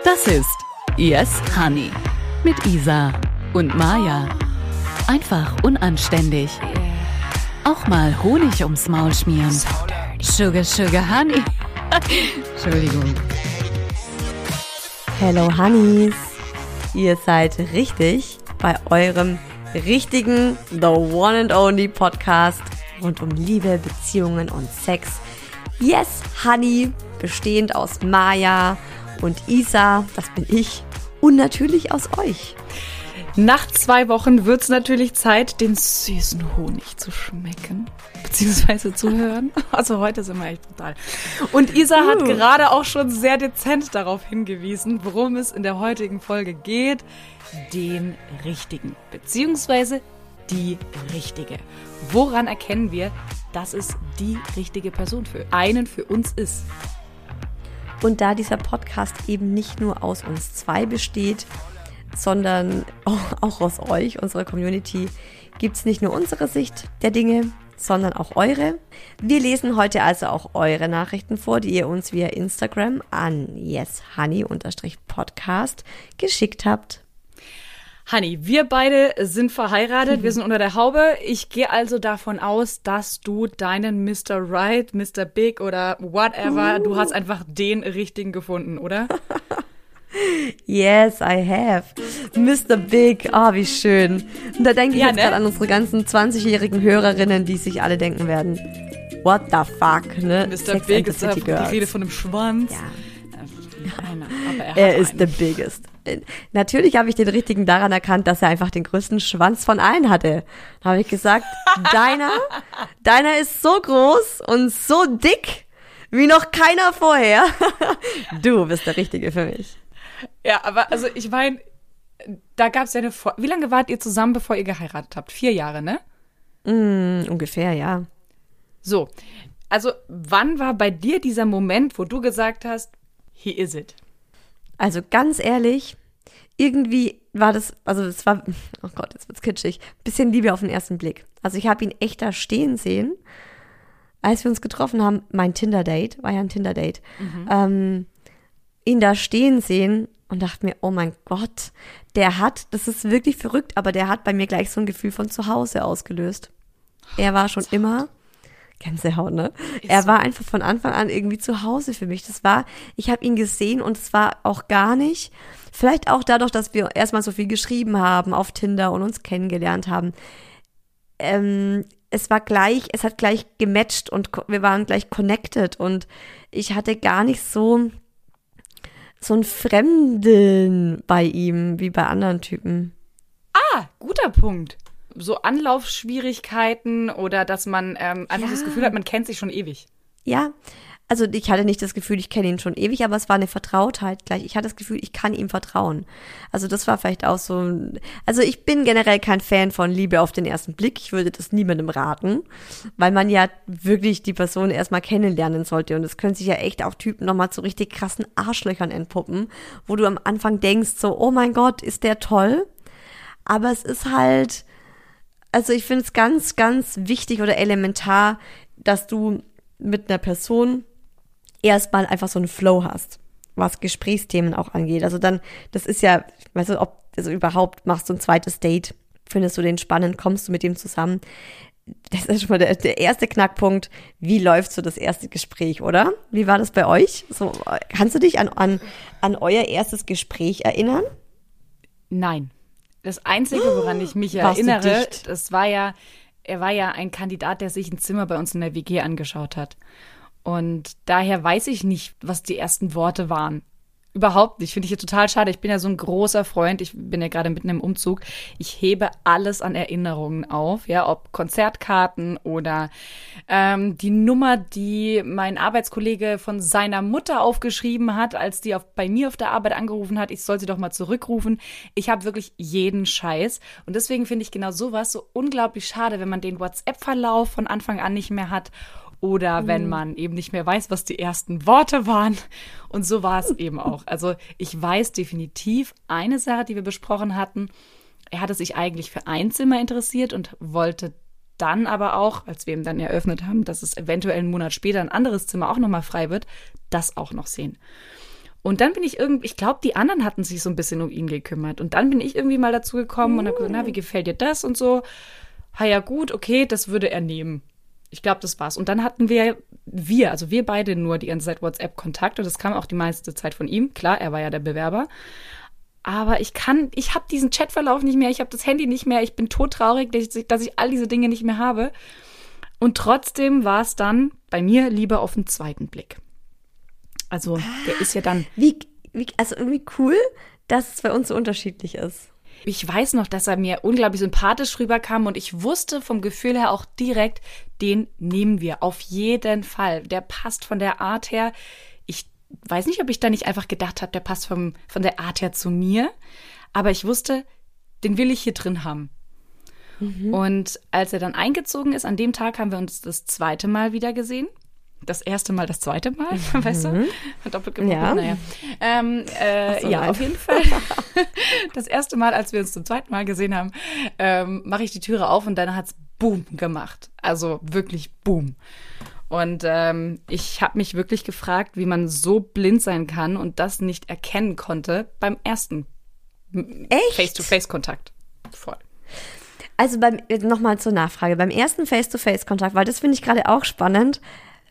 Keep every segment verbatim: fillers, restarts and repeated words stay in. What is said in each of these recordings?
Das ist Yes Honey mit Isa und Maja. Einfach unanständig. Auch mal Honig ums Maul schmieren. Sugar, Sugar, Honey. Entschuldigung. Hello Honeys. Ihr seid richtig bei eurem richtigen The One and Only Podcast rund um Liebe, Beziehungen und Sex. Yes Honey, bestehend aus Maja und Isa, das bin ich, und natürlich aus euch. Nach zwei Wochen wird es natürlich Zeit, den süßen Honig zu schmecken, beziehungsweise zu hören. Also heute sind wir echt brutal. Und Isa uh. hat gerade auch schon sehr dezent darauf hingewiesen, worum es in der heutigen Folge geht. Den Richtigen, beziehungsweise die Richtige. Woran erkennen wir, dass es die richtige Person für einen, für uns ist? Und da dieser Podcast eben nicht nur aus uns zwei besteht, sondern auch aus euch, unserer Community, gibt es nicht nur unsere Sicht der Dinge, sondern auch eure. Wir lesen heute also auch eure Nachrichten vor, die ihr uns via Instagram an yeshoney-podcast geschickt habt. Honey, wir beide sind verheiratet, wir sind unter der Haube. Ich gehe also davon aus, dass du deinen Mister Right, Mister Big oder whatever, uh. du hast einfach den Richtigen gefunden, oder? Yes, I have. Mister Big, ah, oh, wie schön. Und da denke ich ja, jetzt ne? gerade an unsere ganzen zwanzigjährigen Hörerinnen, die sich alle denken werden, what the fuck, ne? Mister Sex Big ist die Rede von einem Schwanz. Ja. Nein, aber er, er ist the biggest. Natürlich habe ich den Richtigen daran erkannt, dass er einfach den größten Schwanz von allen hatte. Da habe ich gesagt, deiner, deiner ist so groß und so dick wie noch keiner vorher. Du bist der Richtige für mich. Ja, aber also ich meine, da gab es ja eine Vor- Wie lange wart ihr zusammen, bevor ihr geheiratet habt? Vier Jahre, ne? Mm, ungefähr, ja. So, also wann war bei dir dieser Moment, wo du gesagt hast, he is it? Also ganz ehrlich, irgendwie war das, also es war, oh Gott, jetzt wird's kitschig, bisschen Liebe auf den ersten Blick. Also ich habe ihn echt da stehen sehen, als wir uns getroffen haben, mein Tinder-Date, war ja ein Tinder-Date, mhm. ähm, ihn da stehen sehen und dachte mir, oh mein Gott, der hat, das ist wirklich verrückt, aber der hat bei mir gleich so ein Gefühl von zu Hause ausgelöst. Er war schon immer, Gänsehaut, ne? Er war einfach von Anfang an irgendwie zu Hause für mich. Das war, ich habe ihn gesehen und es war auch gar nicht, vielleicht auch dadurch, dass wir erstmal so viel geschrieben haben auf Tinder und uns kennengelernt haben. Ähm, es war gleich, es hat gleich gematcht und wir waren gleich connected und ich hatte gar nicht so so ein Fremden bei ihm wie bei anderen Typen. Ah, guter Punkt. So Anlaufschwierigkeiten oder dass man ähm, einfach ja. das Gefühl hat, man kennt sich schon ewig. Ja, also ich hatte nicht das Gefühl, ich kenne ihn schon ewig, aber es war eine Vertrautheit gleich. Ich hatte das Gefühl, ich kann ihm vertrauen. Also das war vielleicht auch so, also ich bin generell kein Fan von Liebe auf den ersten Blick. Ich würde das niemandem raten, weil man ja wirklich die Person erstmal kennenlernen sollte. Und es können sich ja echt auch Typen nochmal zu richtig krassen Arschlöchern entpuppen, wo du am Anfang denkst so, oh mein Gott, ist der toll? Aber es ist halt... Also ich finde es ganz, ganz wichtig oder elementar, dass du mit einer Person erstmal einfach so einen Flow hast, was Gesprächsthemen auch angeht. Also dann, das ist ja, weißt du, ob, also überhaupt machst du ein zweites Date, findest du den spannend, kommst du mit dem zusammen. Das ist schon mal der, der erste Knackpunkt. Wie läuft so das erste Gespräch, oder? Wie war das bei euch? So, kannst du dich an, an, an euer erstes Gespräch erinnern? Nein. Das Einzige, woran ich mich erinnere, das war ja, er war ja ein Kandidat, der sich ein Zimmer bei uns in der W G angeschaut hat. Und daher weiß ich nicht, was die ersten Worte waren. Überhaupt nicht. Finde ich ja total schade. Ich bin ja so ein großer Freund. Ich bin ja gerade mitten im Umzug. Ich hebe alles an Erinnerungen auf, ja, ob Konzertkarten oder ähm, die Nummer, die mein Arbeitskollege von seiner Mutter aufgeschrieben hat, als die auf, bei mir auf der Arbeit angerufen hat. Ich soll sie doch mal zurückrufen. Ich habe wirklich jeden Scheiß. Und deswegen finde ich genau sowas so unglaublich schade, wenn man den WhatsApp-Verlauf von Anfang an nicht mehr hat. Oder wenn man eben nicht mehr weiß, was die ersten Worte waren. Und so war es eben auch. Also ich weiß definitiv eine Sache, die wir besprochen hatten. Er hatte sich eigentlich für ein Zimmer interessiert und wollte dann aber auch, als wir ihm dann eröffnet haben, dass es eventuell einen Monat später ein anderes Zimmer auch nochmal frei wird, das auch noch sehen. Und dann bin ich irgendwie, ich glaube, die anderen hatten sich so ein bisschen um ihn gekümmert. Und dann bin ich irgendwie mal dazu gekommen mm. und habe gesagt, na, wie gefällt dir das und so. Ha, ja gut, okay, das würde er nehmen. Ich glaube, das war's. Und dann hatten wir, wir, also wir beide nur die ganze Zeit WhatsApp-Kontakt. Und das kam auch die meiste Zeit von ihm. Klar, er war ja der Bewerber. Aber ich kann, ich habe diesen Chatverlauf nicht mehr, ich habe das Handy nicht mehr. Ich bin todtraurig, dass ich, dass ich all diese Dinge nicht mehr habe. Und trotzdem war es dann bei mir lieber auf den zweiten Blick. Also, der ist ja dann... Wie, wie, also irgendwie cool, dass es bei uns so unterschiedlich ist. Ich weiß noch, dass er mir unglaublich sympathisch rüberkam und ich wusste vom Gefühl her auch direkt, den nehmen wir auf jeden Fall. Der passt von der Art her. Ich weiß nicht, ob ich da nicht einfach gedacht habe, der passt vom, von der Art her zu mir. Aber ich wusste, den will ich hier drin haben. Mhm. Und als er dann eingezogen ist, an dem Tag haben wir uns das zweite Mal wieder gesehen. Das erste Mal, das zweite Mal, mhm. weißt du? Doppelt gebrochen, ja. naja. Ähm, äh, so, ja, nein. Auf jeden Fall. Das erste Mal, als wir uns zum zweiten Mal gesehen haben, ähm, mache ich die Türe auf und dann hat's Boom gemacht. Also wirklich Boom. Und ähm, ich habe mich wirklich gefragt, wie man so blind sein kann und das nicht erkennen konnte beim ersten Echt? Face-to-Face-Kontakt. Voll. Also beim nochmal zur Nachfrage. Beim ersten Face-to-Face-Kontakt, weil das finde ich gerade auch spannend,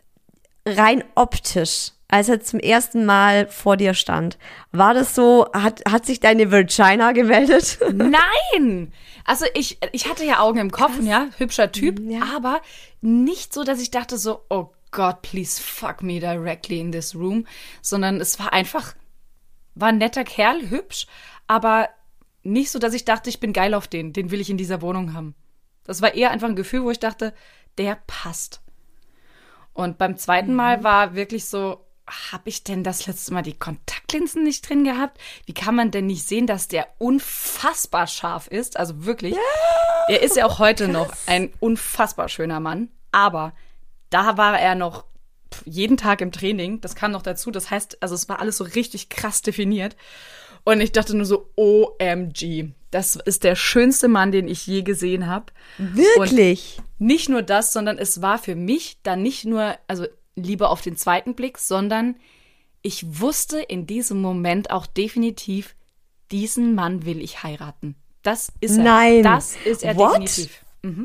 rein optisch, als er zum ersten Mal vor dir stand, war das so, hat, hat sich deine Vagina gemeldet? Nein! Also ich, ich hatte ja Augen im Kopf, Krass. ja, hübscher Typ, ja. aber nicht so, dass ich dachte so, oh Gott, please fuck me directly in this room, sondern es war einfach, war ein netter Kerl, hübsch, aber nicht so, dass ich dachte, ich bin geil auf den, den will ich in dieser Wohnung haben. Das war eher einfach ein Gefühl, wo ich dachte, der passt. Und beim zweiten Mal war wirklich so, habe ich denn das letzte Mal die Kontaktlinsen nicht drin gehabt? Wie kann man denn nicht sehen, dass der unfassbar scharf ist? Also wirklich, ja, er ist ja auch heute krass. noch ein unfassbar schöner Mann. Aber da war er noch jeden Tag im Training. Das kam noch dazu. Das heißt, also es war alles so richtig krass definiert. Und ich dachte nur so, O M G, das ist der schönste Mann, den ich je gesehen habe. Wirklich? Und nicht nur das, sondern es war für mich dann nicht nur, also Liebe auf den zweiten Blick, sondern ich wusste in diesem Moment auch definitiv, diesen Mann will ich heiraten. Das ist er. Nein. Das ist er What? definitiv. Mhm.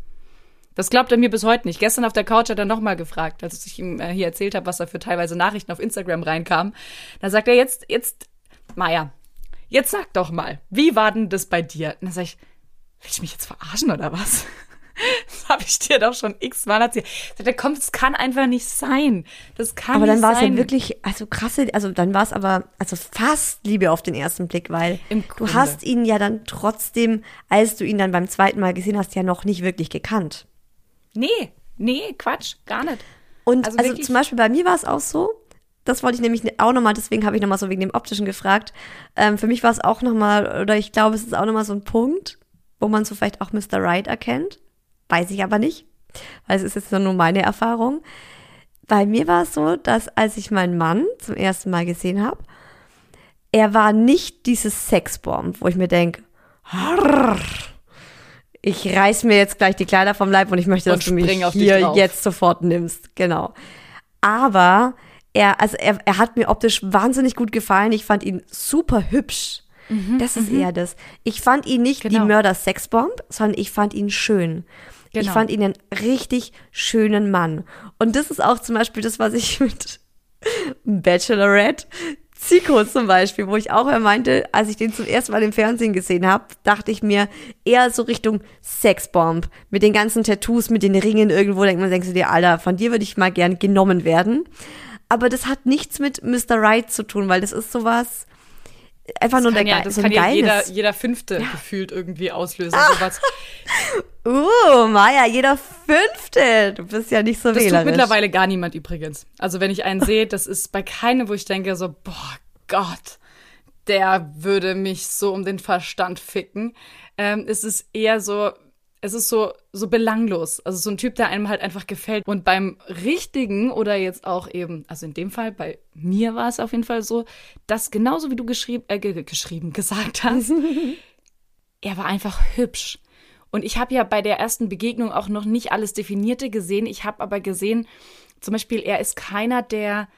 Das glaubt er mir bis heute nicht. Gestern auf der Couch hat er nochmal gefragt, als ich ihm hier erzählt habe, was da für teilweise Nachrichten auf Instagram reinkamen. Da sagt er jetzt, jetzt, Maja, jetzt sag doch mal, wie war denn das bei dir? Und dann sag ich, willst du mich jetzt verarschen oder was? Das habe ich dir doch schon x-mal erzählt. Sagt er, komm, das kann einfach nicht sein. Das kann aber nicht dann war es sein. ja wirklich, also krasse, also dann war es aber, also fast Liebe auf den ersten Blick, weil du hast ihn ja dann trotzdem, als du ihn dann beim zweiten Mal gesehen hast, ja noch nicht wirklich gekannt. Nee, nee, Quatsch, gar nicht. Und also, also zum Beispiel bei mir war es auch so, das wollte ich nämlich auch nochmal, deswegen habe ich nochmal so wegen dem Optischen gefragt. Ähm, für mich war es auch nochmal, oder ich glaube, es ist auch nochmal so ein Punkt, wo man so vielleicht auch Mister Right erkennt. Weiß ich aber nicht, weil es ist jetzt nur meine Erfahrung. Bei mir war es so, dass als ich meinen Mann zum ersten Mal gesehen habe, er war nicht dieses Sexbomb, wo ich mir denke, ich reiß mir jetzt gleich die Kleider vom Leib und ich möchte, dass du mich hier jetzt sofort nimmst. Genau. Aber er, also er, er hat mir optisch wahnsinnig gut gefallen. Ich fand ihn super hübsch. Mhm, das ist m-m. eher das. Ich fand ihn nicht genau. die Mörder-Sexbomb, sondern ich fand ihn schön. Genau. Ich fand ihn einen richtig schönen Mann. Und das ist auch zum Beispiel das, was ich mit Bachelorette, Zico zum Beispiel, wo ich auch er meinte, als ich den zum ersten Mal im Fernsehen gesehen habe, dachte ich mir eher so Richtung Sexbomb. Mit den ganzen Tattoos, mit den Ringen irgendwo, denkt man, denkst du dir, Alter, von dir würde ich mal gern genommen werden. Aber das hat nichts mit Mister Right zu tun, weil das ist sowas... Einfach das nur der ja, Ge- das so kann ein ja jeder, geiles. jeder Fünfte ja. gefühlt irgendwie auslösen. Ah. Sowas. Uh, Maja, jeder Fünfte. Du bist ja nicht so das wählerisch. Das tut mittlerweile gar niemand übrigens. Also wenn ich einen sehe, das ist bei keinem, wo ich denke so, boah Gott, der würde mich so um den Verstand ficken. Ähm, es ist eher so, es ist so, so belanglos. Also so ein Typ, der einem halt einfach gefällt. Und beim Richtigen oder jetzt auch eben, also in dem Fall, bei mir war es auf jeden Fall so, dass genauso wie du geschrieben, äh, ge- geschrieben, gesagt hast, er war einfach hübsch. Und ich habe ja bei der ersten Begegnung auch noch nicht alles Definierte gesehen. Ich habe aber gesehen, zum Beispiel, er ist keiner, der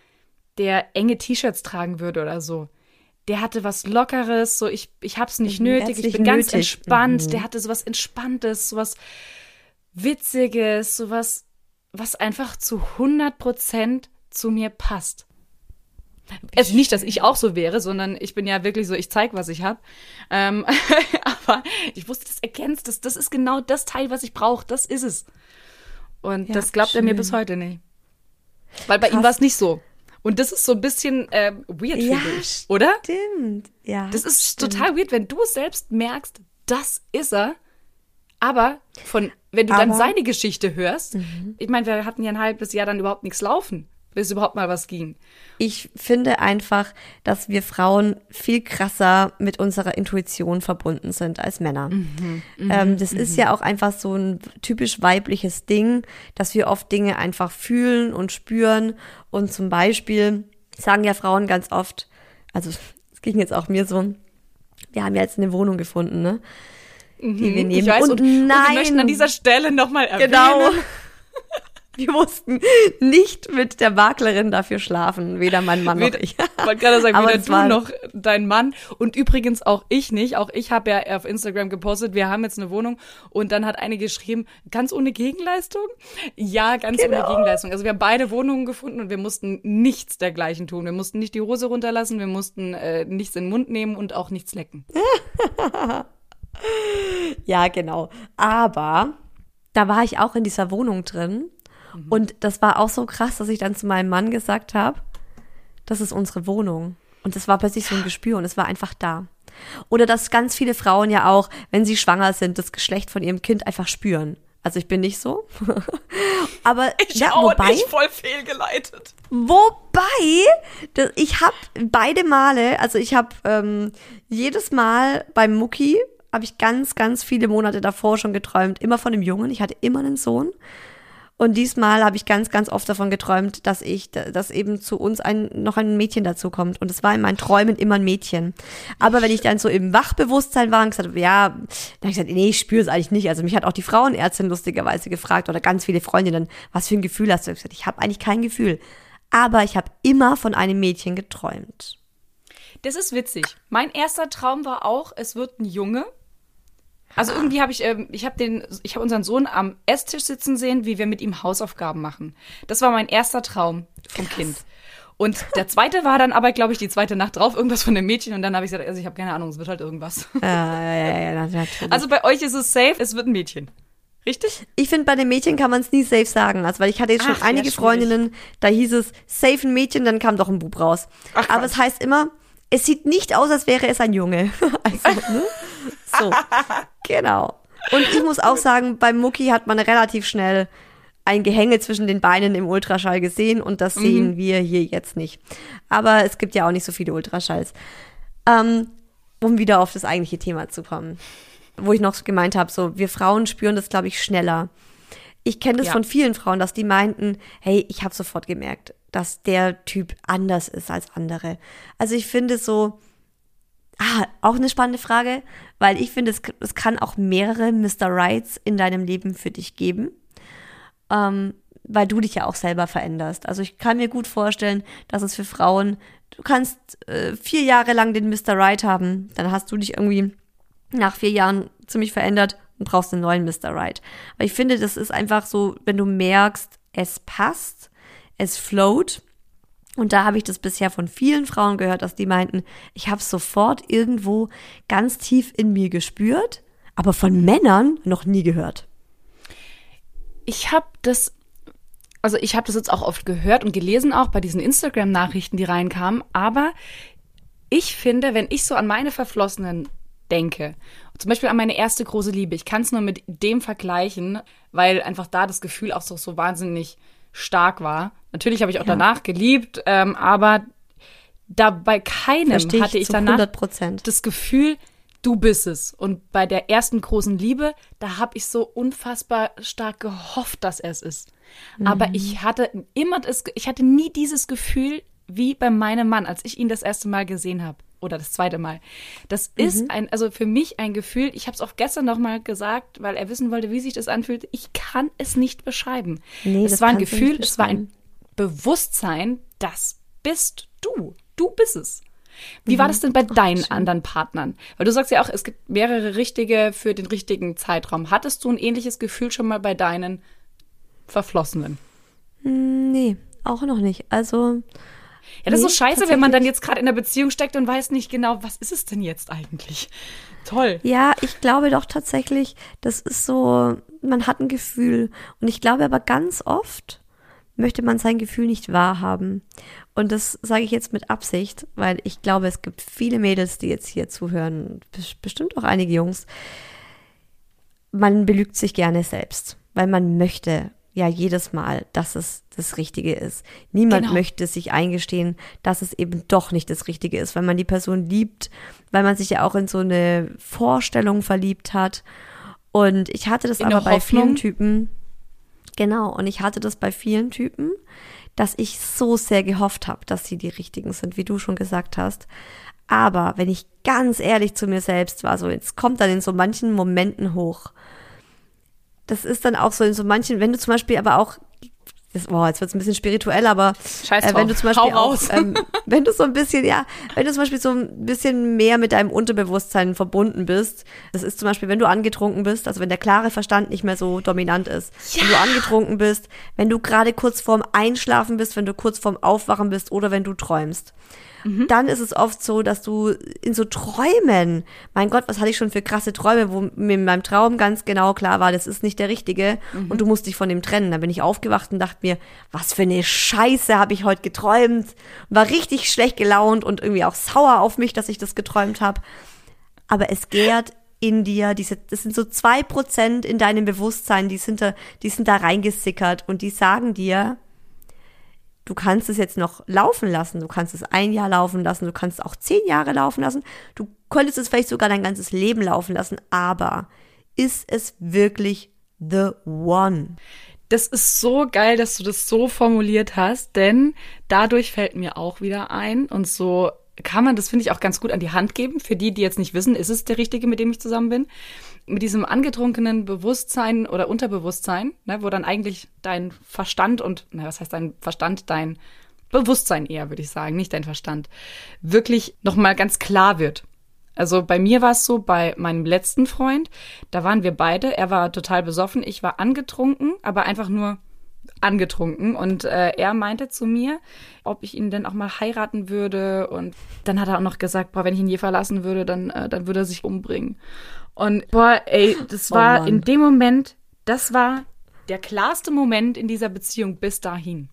der enge T-Shirts tragen würde oder so. Der hatte was Lockeres, so ich, ich hab's nicht mhm, nötig, ich bin ganz nötig. entspannt. Mhm. Der hatte sowas Entspanntes, sowas Witziges, sowas, was einfach zu hundert Prozent zu mir passt. Es also nicht, dass ich auch so wäre, sondern ich bin ja wirklich so, ich zeig, was ich habe. Ähm, aber ich wusste, das erkennst, das, das ist genau das Teil, was ich brauche, das ist es. Und ja, das glaubt schön. er mir bis heute nicht. Weil bei Krass. ihm war es nicht so. Und das ist so ein bisschen äh, weird, ja, finde ich, oder? Stimmt, ja. Das ist stimmt. total weird, wenn du selbst merkst, das ist er. Aber von, wenn du aber, dann seine Geschichte hörst, mhm. ich meine, wir hatten ja ein halbes Jahr dann überhaupt nichts laufen, bis überhaupt mal was ging. Ich finde einfach, dass wir Frauen viel krasser mit unserer Intuition verbunden sind als Männer. Mhm, ähm, das mhm. ist ja auch einfach so ein typisch weibliches Ding, dass wir oft Dinge einfach fühlen und spüren. Und zum Beispiel sagen ja Frauen ganz oft, also es ging jetzt auch mir so, wir haben ja jetzt eine Wohnung gefunden, ne? Die wir nehmen. Ich weiß, und, und, nein. und wir möchten an dieser Stelle nochmal erwähnen. Genau. Wir mussten nicht mit der Maklerin dafür schlafen, weder mein Mann noch ich. Ich wollte gerade sagen, weder du noch dein Mann und übrigens auch ich nicht. Auch ich habe ja auf Instagram gepostet, wir haben jetzt eine Wohnung und dann hat eine geschrieben, ganz ohne Gegenleistung? Ja, ganz genau. ohne Gegenleistung. Also wir haben beide Wohnungen gefunden und wir mussten nichts dergleichen tun. Wir mussten nicht die Hose runterlassen, wir mussten äh, nichts in den Mund nehmen und auch nichts lecken. Ja, genau. Aber da war ich auch in dieser Wohnung drin mhm. und das war auch so krass, dass ich dann zu meinem Mann gesagt habe, das ist unsere Wohnung. Und das war plötzlich so ein Gespür und es war einfach da. Oder dass ganz viele Frauen ja auch, wenn sie schwanger sind, das Geschlecht von ihrem Kind einfach spüren. Also ich bin nicht so. Aber ich ja, auch wobei, nicht voll fehlgeleitet. Wobei, das, ich habe beide Male, also ich habe ähm, jedes Mal beim Mucki, habe ich ganz, ganz viele Monate davor schon geträumt, immer von einem Jungen. Ich hatte immer einen Sohn. Und diesmal habe ich ganz, ganz oft davon geträumt, dass ich, dass eben zu uns ein, noch ein Mädchen dazu kommt. Und es war in meinen Träumen immer ein Mädchen. Aber wenn ich dann so im Wachbewusstsein war und gesagt habe, ja, dann habe ich gesagt, nee, ich spüre es eigentlich nicht. Also mich hat auch die Frauenärztin lustigerweise gefragt oder ganz viele Freundinnen, was für ein Gefühl hast du? Ich habe gesagt, ich habe eigentlich kein Gefühl. Aber ich habe immer von einem Mädchen geträumt. Das ist witzig. Mein erster Traum war auch, es wird ein Junge. Also irgendwie habe ich, äh, ich habe den, ich habe unseren Sohn am Esstisch sitzen sehen, wie wir mit ihm Hausaufgaben machen. Das war mein erster Traum vom Krass. Kind. Und der zweite war dann aber, glaube ich, die zweite Nacht drauf, irgendwas von dem Mädchen. Und dann habe ich gesagt, also ich habe keine Ahnung, es wird halt irgendwas. Ja, ja, ja, ja, natürlich. Also bei euch ist es safe, es wird ein Mädchen. Richtig? Ich finde, bei den Mädchen kann man es nie safe sagen. Also, weil ich hatte jetzt schon Ach, einige ja, Freundinnen, da hieß es safe ein Mädchen, dann kam doch ein Bub raus. Ach, aber es heißt immer, es sieht nicht aus, als wäre es ein Junge. Also, ne? So, genau. Und ich muss auch sagen, beim Mucki hat man relativ schnell ein Gehänge zwischen den Beinen im Ultraschall gesehen und das mhm. sehen wir hier jetzt nicht. Aber es gibt ja auch nicht so viele Ultraschalls. Ähm, um wieder auf das eigentliche Thema zu kommen, wo ich noch gemeint habe, so wir Frauen spüren das, glaube ich, schneller. Ich kenne das ja. von vielen Frauen, dass die meinten, hey, ich habe sofort gemerkt, dass der Typ anders ist als andere. Also ich finde so, ah, auch eine spannende Frage, weil ich finde, es, es kann auch mehrere Mister Rights in deinem Leben für dich geben, ähm, weil du dich ja auch selber veränderst. Also ich kann mir gut vorstellen, dass es für Frauen, du kannst äh, vier Jahre lang den Mister Right haben, dann hast du dich irgendwie nach vier Jahren ziemlich verändert und brauchst einen neuen Mister Right. Aber ich finde, das ist einfach so, wenn du merkst, es passt, es float. Und da habe ich das bisher von vielen Frauen gehört, dass die meinten, ich habe es sofort irgendwo ganz tief in mir gespürt, aber von Männern noch nie gehört. Ich habe das, also ich habe das jetzt auch oft gehört und gelesen, auch bei diesen Instagram-Nachrichten, die reinkamen. Aber ich finde, wenn ich so an meine Verflossenen denke, zum Beispiel an meine erste große Liebe, ich kann es nur mit dem vergleichen, weil einfach da das Gefühl auch so, so wahnsinnig stark war. Natürlich habe ich auch ja. danach geliebt, ähm, aber da bei keinem Versteh hatte ich, ich danach hundert Prozent das Gefühl, du bist es. Und bei der ersten großen Liebe, da habe ich so unfassbar stark gehofft, dass er es ist. Mhm. Aber ich hatte immer das, ich hatte nie dieses Gefühl wie bei meinem Mann, als ich ihn das erste Mal gesehen habe. Oder das zweite Mal. Das mhm. ist ein, also für mich ein Gefühl, ich habe es auch gestern noch mal gesagt, weil er wissen wollte, wie sich das anfühlt. Ich kann es nicht beschreiben. Nee, es war ein Gefühl, es war ein Bewusstsein, das bist du. Du bist es. Wie war das denn bei deinen Ach, anderen Partnern? Weil du sagst ja auch, es gibt mehrere richtige für den richtigen Zeitraum. Hattest du ein ähnliches Gefühl schon mal bei deinen Verflossenen? Nee, auch noch nicht. Also ja, das nee, ist so scheiße, wenn man dann jetzt gerade in der Beziehung steckt und weiß nicht genau, was ist es denn jetzt eigentlich? Toll. Ja, ich glaube doch tatsächlich, das ist so, man hat ein Gefühl. Und ich glaube aber ganz oft möchte man sein Gefühl nicht wahrhaben. Und das sage ich jetzt mit Absicht, weil ich glaube, es gibt viele Mädels, die jetzt hier zuhören, bestimmt auch einige Jungs. Man belügt sich gerne selbst, weil man möchte ja jedes Mal, dass es das Richtige ist. Niemand genau. möchte sich eingestehen, dass es eben doch nicht das Richtige ist, weil man die Person liebt, weil man sich ja auch in so eine Vorstellung verliebt hat. Und ich hatte das in aber bei Hoffnung. vielen Typen, genau, und ich hatte das bei vielen Typen, dass ich so sehr gehofft habe, dass sie die Richtigen sind, wie du schon gesagt hast. Aber wenn ich ganz ehrlich zu mir selbst war, so, es kommt dann in so manchen Momenten hoch. Das ist dann auch so in so manchen, wenn du zum Beispiel aber auch, das, boah, jetzt wird es ein bisschen spirituell, aber äh, wenn du zum Beispiel auch, ähm, wenn du so ein bisschen, ja, wenn du zum Beispiel so ein bisschen mehr mit deinem Unterbewusstsein verbunden bist, das ist zum Beispiel, wenn du angetrunken bist, also wenn der klare Verstand nicht mehr so dominant ist, ja. wenn du angetrunken bist, wenn du gerade kurz vorm Einschlafen bist, wenn du kurz vorm Aufwachen bist oder wenn du träumst. Mhm. Dann ist es oft so, dass du in so Träumen, mein Gott, was hatte ich schon für krasse Träume, wo mir in meinem Traum ganz genau klar war, das ist nicht der Richtige mhm. und du musst dich von dem trennen. Dann bin ich aufgewacht und dachte mir, was für eine Scheiße habe ich heute geträumt. War richtig schlecht gelaunt und irgendwie auch sauer auf mich, dass ich das geträumt habe. Aber es gärt in dir, diese, das sind so zwei Prozent in deinem Bewusstsein, die sind da, die sind da reingesickert und die sagen dir, du kannst es jetzt noch laufen lassen, du kannst es ein Jahr laufen lassen, du kannst es auch zehn Jahre laufen lassen, du könntest es vielleicht sogar dein ganzes Leben laufen lassen, aber ist es wirklich the one? Das ist so geil, dass du das so formuliert hast, denn dadurch fällt mir auch wieder ein und so kann man das, finde ich, auch ganz gut an die Hand geben. Für die, die jetzt nicht wissen, ist es der Richtige, mit dem ich zusammen bin. Mit diesem angetrunkenen Bewusstsein oder Unterbewusstsein, ne, wo dann eigentlich dein Verstand und, na, was heißt dein Verstand, dein Bewusstsein eher, würde ich sagen, nicht dein Verstand, wirklich nochmal ganz klar wird. Also bei mir war es so, bei meinem letzten Freund, da waren wir beide, er war total besoffen, ich war angetrunken, aber einfach nur angetrunken und äh, er meinte zu mir, ob ich ihn denn auch mal heiraten würde und dann hat er auch noch gesagt, boah, wenn ich ihn je verlassen würde, dann, äh, dann würde er sich umbringen. Und boah, ey, das war oh in dem Moment, das war der klarste Moment in dieser Beziehung bis dahin.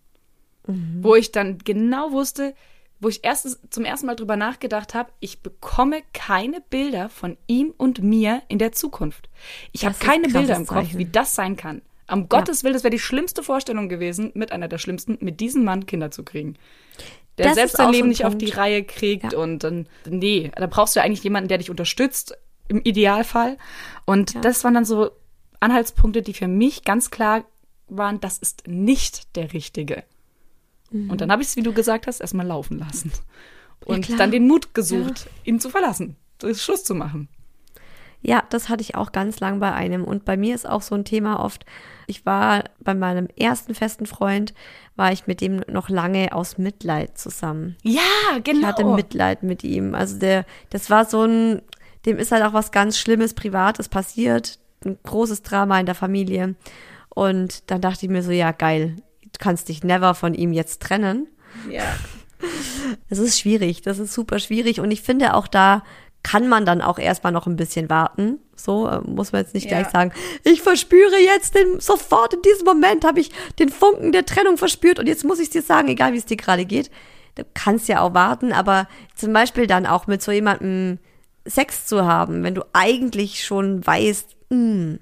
Mhm. Wo ich dann genau wusste, wo ich erst, zum ersten Mal drüber nachgedacht habe, ich bekomme keine Bilder von ihm und mir in der Zukunft. Ich habe keine Bilder im Kopf, wie das sein kann. Um Gottes ja. Willen, das wäre die schlimmste Vorstellung gewesen, mit einer der schlimmsten, mit diesem Mann Kinder zu kriegen. Der das selbst sein Leben so nicht Punkt. auf die Reihe kriegt ja. und dann, nee, da brauchst du ja eigentlich jemanden, der dich unterstützt, im Idealfall. Und ja. das waren dann so Anhaltspunkte, die für mich ganz klar waren, das ist nicht der Richtige. Mhm. Und dann habe ich es, wie du gesagt hast, erstmal laufen lassen. Und ja, dann den Mut gesucht, ja. ihn zu verlassen, Schluss zu machen. Ja, das hatte ich auch ganz lang bei einem. Und bei mir ist auch so ein Thema oft, ich war bei meinem ersten festen Freund, war ich mit dem noch lange aus Mitleid zusammen. Ja, genau. Ich hatte Mitleid mit ihm. Also der, das war so ein, dem ist halt auch was ganz Schlimmes, Privates passiert. Ein großes Drama in der Familie. Und dann dachte ich mir so, ja geil, du kannst dich never von ihm jetzt trennen. Ja. Das ist schwierig, das ist super schwierig. Und ich finde auch da, kann man dann auch erstmal noch ein bisschen warten. So äh, muss man jetzt nicht ja. gleich sagen, ich verspüre jetzt den, sofort in diesem Moment habe ich den Funken der Trennung verspürt und jetzt muss ich es dir sagen, egal wie es dir gerade geht. Du kannst ja auch warten, aber zum Beispiel dann auch mit so jemandem Sex zu haben, wenn du eigentlich schon weißt, mh,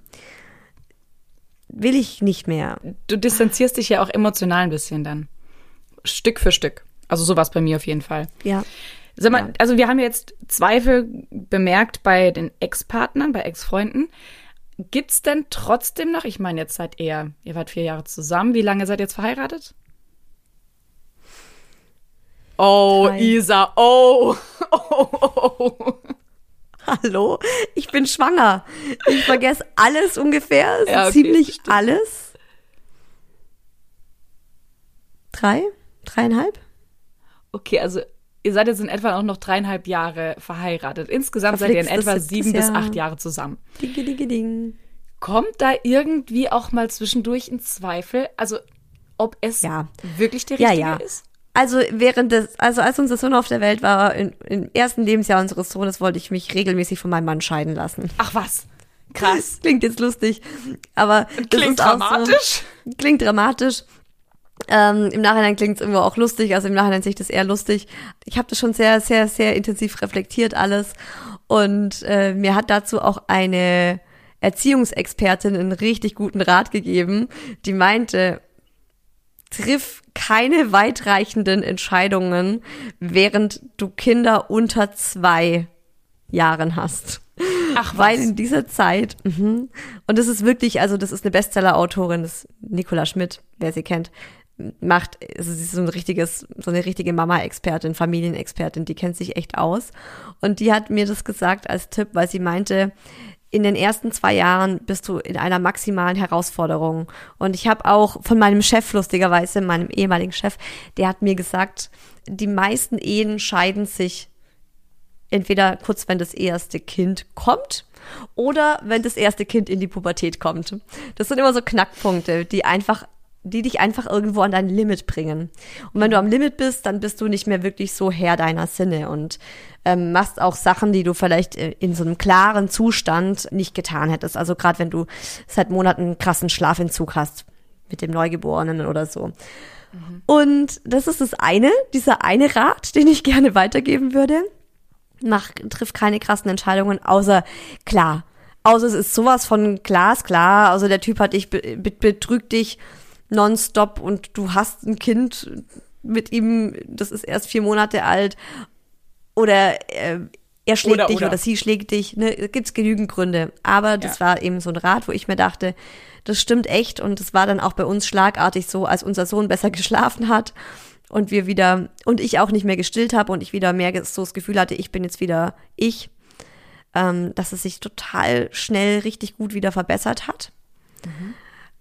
will ich nicht mehr. Du distanzierst dich ja auch emotional ein bisschen dann. Stück für Stück. Also sowas bei mir auf jeden Fall. Ja. Sag mal, ja. Also wir haben jetzt Zweifel bemerkt bei den Ex-Partnern, bei Ex-Freunden. Gibt's denn trotzdem noch, ich meine, jetzt seid ihr, ihr wart vier Jahre zusammen. Wie lange seid ihr jetzt verheiratet? Oh, Drei. Isa, oh. oh, oh, oh. Hallo, ich bin schwanger. Ich vergesse alles ungefähr, so ja, okay, ziemlich stimmt. alles. Drei? Dreieinhalb? Okay, also ihr seid jetzt in etwa auch noch dreieinhalb Jahre verheiratet. Insgesamt seid ihr in etwa sieben bis acht Jahre zusammen. Ding, ding, ding. Kommt da irgendwie auch mal zwischendurch in Zweifel, also ob es ja. wirklich der richtige ja, ja. ist? Also während des, also als unser Sohn auf der Welt war, in, im ersten Lebensjahr unseres Sohnes, wollte ich mich regelmäßig von meinem Mann scheiden lassen. Ach was, krass. Klingt jetzt lustig, aber das klingt ist auch dramatisch. So, klingt dramatisch. Ähm, Im Nachhinein klingt es irgendwo auch lustig, also im Nachhinein sehe ich das eher lustig. Ich habe das schon sehr, sehr, sehr intensiv reflektiert alles und äh, mir hat dazu auch eine Erziehungsexpertin einen richtig guten Rat gegeben, die meinte, triff keine weitreichenden Entscheidungen, während du Kinder unter zwei Jahren hast. Ach was. Weil in dieser Zeit, mh, und das ist wirklich, also das ist eine Bestseller-Autorin, das ist Nicola Schmidt, wer sie kennt, macht, also sie ist so ein richtiges, so eine richtige Mama-Expertin, Familienexpertin, die kennt sich echt aus. Und die hat mir das gesagt als Tipp, weil sie meinte, in den ersten zwei Jahren bist du in einer maximalen Herausforderung. Und ich habe auch von meinem Chef, lustigerweise, meinem ehemaligen Chef, der hat mir gesagt, die meisten Ehen scheiden sich entweder kurz, wenn das erste Kind kommt oder wenn das erste Kind in die Pubertät kommt. Das sind immer so Knackpunkte, die einfach die dich einfach irgendwo an dein Limit bringen. Und wenn du am Limit bist, dann bist du nicht mehr wirklich so Herr deiner Sinne und ähm, machst auch Sachen, die du vielleicht in so einem klaren Zustand nicht getan hättest. Also gerade wenn du seit Monaten einen krassen Schlafentzug hast mit dem Neugeborenen oder so. Mhm. Und das ist das eine, dieser eine Rat, den ich gerne weitergeben würde. Mach, triff keine krassen Entscheidungen, außer klar. Außer es ist sowas von glasklar. Also der Typ hat dich, be- betrügt dich nonstop und du hast ein Kind mit ihm, das ist erst vier Monate alt oder äh, er schlägt oder, dich oder. oder sie schlägt dich, ne, gibt's genügend Gründe. Aber das ja. war eben so ein Rat, wo ich mir dachte, das stimmt echt und das war dann auch bei uns schlagartig so, als unser Sohn besser geschlafen hat und wir wieder, und ich auch nicht mehr gestillt habe und ich wieder mehr so das Gefühl hatte, ich bin jetzt wieder ich, ähm, dass es sich total schnell richtig gut wieder verbessert hat. Mhm.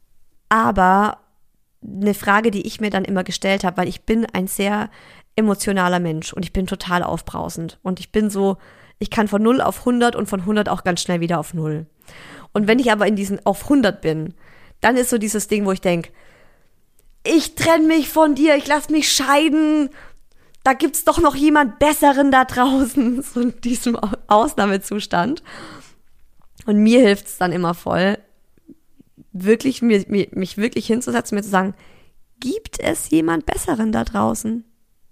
Aber eine Frage, die ich mir dann immer gestellt habe, weil ich bin ein sehr emotionaler Mensch und ich bin total aufbrausend und ich bin so, ich kann von null auf hundert und von hundert auch ganz schnell wieder auf null. Und wenn ich aber in diesen auf hundert bin, dann ist so dieses Ding, wo ich denke, ich trenne mich von dir, ich lass mich scheiden, da gibt's doch noch jemand Besseren da draußen, so in diesem Ausnahmezustand. Und mir hilft's dann immer voll, wirklich mir, mir, mich wirklich hinzusetzen, mir zu sagen, gibt es jemand Besseren da draußen?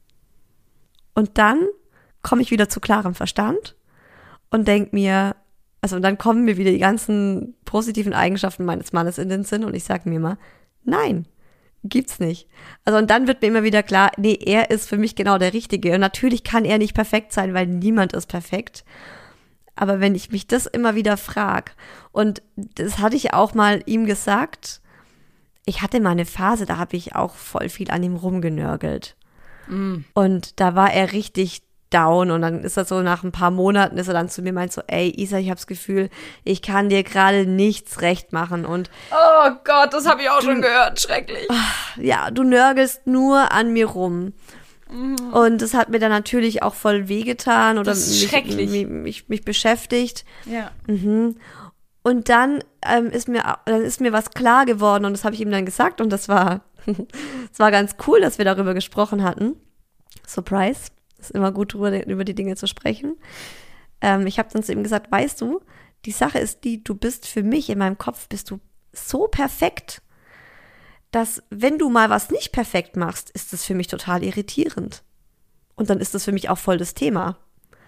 Und dann komme ich wieder zu klarem Verstand und denke mir, also und dann kommen mir wieder die ganzen positiven Eigenschaften meines Mannes in den Sinn und ich sage mir immer, nein, gibt's nicht. Also und dann wird mir immer wieder klar, nee, er ist für mich genau der Richtige. Und natürlich kann er nicht perfekt sein, weil niemand ist perfekt. Aber wenn ich mich das immer wieder frage, und das hatte ich auch mal ihm gesagt, ich hatte mal eine Phase, da habe ich auch voll viel an ihm rumgenörgelt. Mm. Und da war er richtig down und dann ist er so nach ein paar Monaten, ist er dann zu mir meint so, ey Isa, ich habe das Gefühl, ich kann dir gerade nichts recht machen. Und oh Gott, das habe ich auch du, schon gehört, schrecklich. Ja, du nörgelst nur an mir rum. Und das hat mir dann natürlich auch voll wehgetan oder mich, mich, mich, mich beschäftigt. Ja. Mhm. Und dann ähm, ist mir dann ist mir was klar geworden und das habe ich ihm dann gesagt und das war das war ganz cool, dass wir darüber gesprochen hatten. Surprise, ist immer gut, drüber, über die Dinge zu sprechen. Ähm, ich habe dann zu ihm gesagt, weißt du, die Sache ist die, du bist für mich, in meinem Kopf bist du so perfekt, dass wenn du mal was nicht perfekt machst, ist das für mich total irritierend. Und dann ist das für mich auch voll das Thema.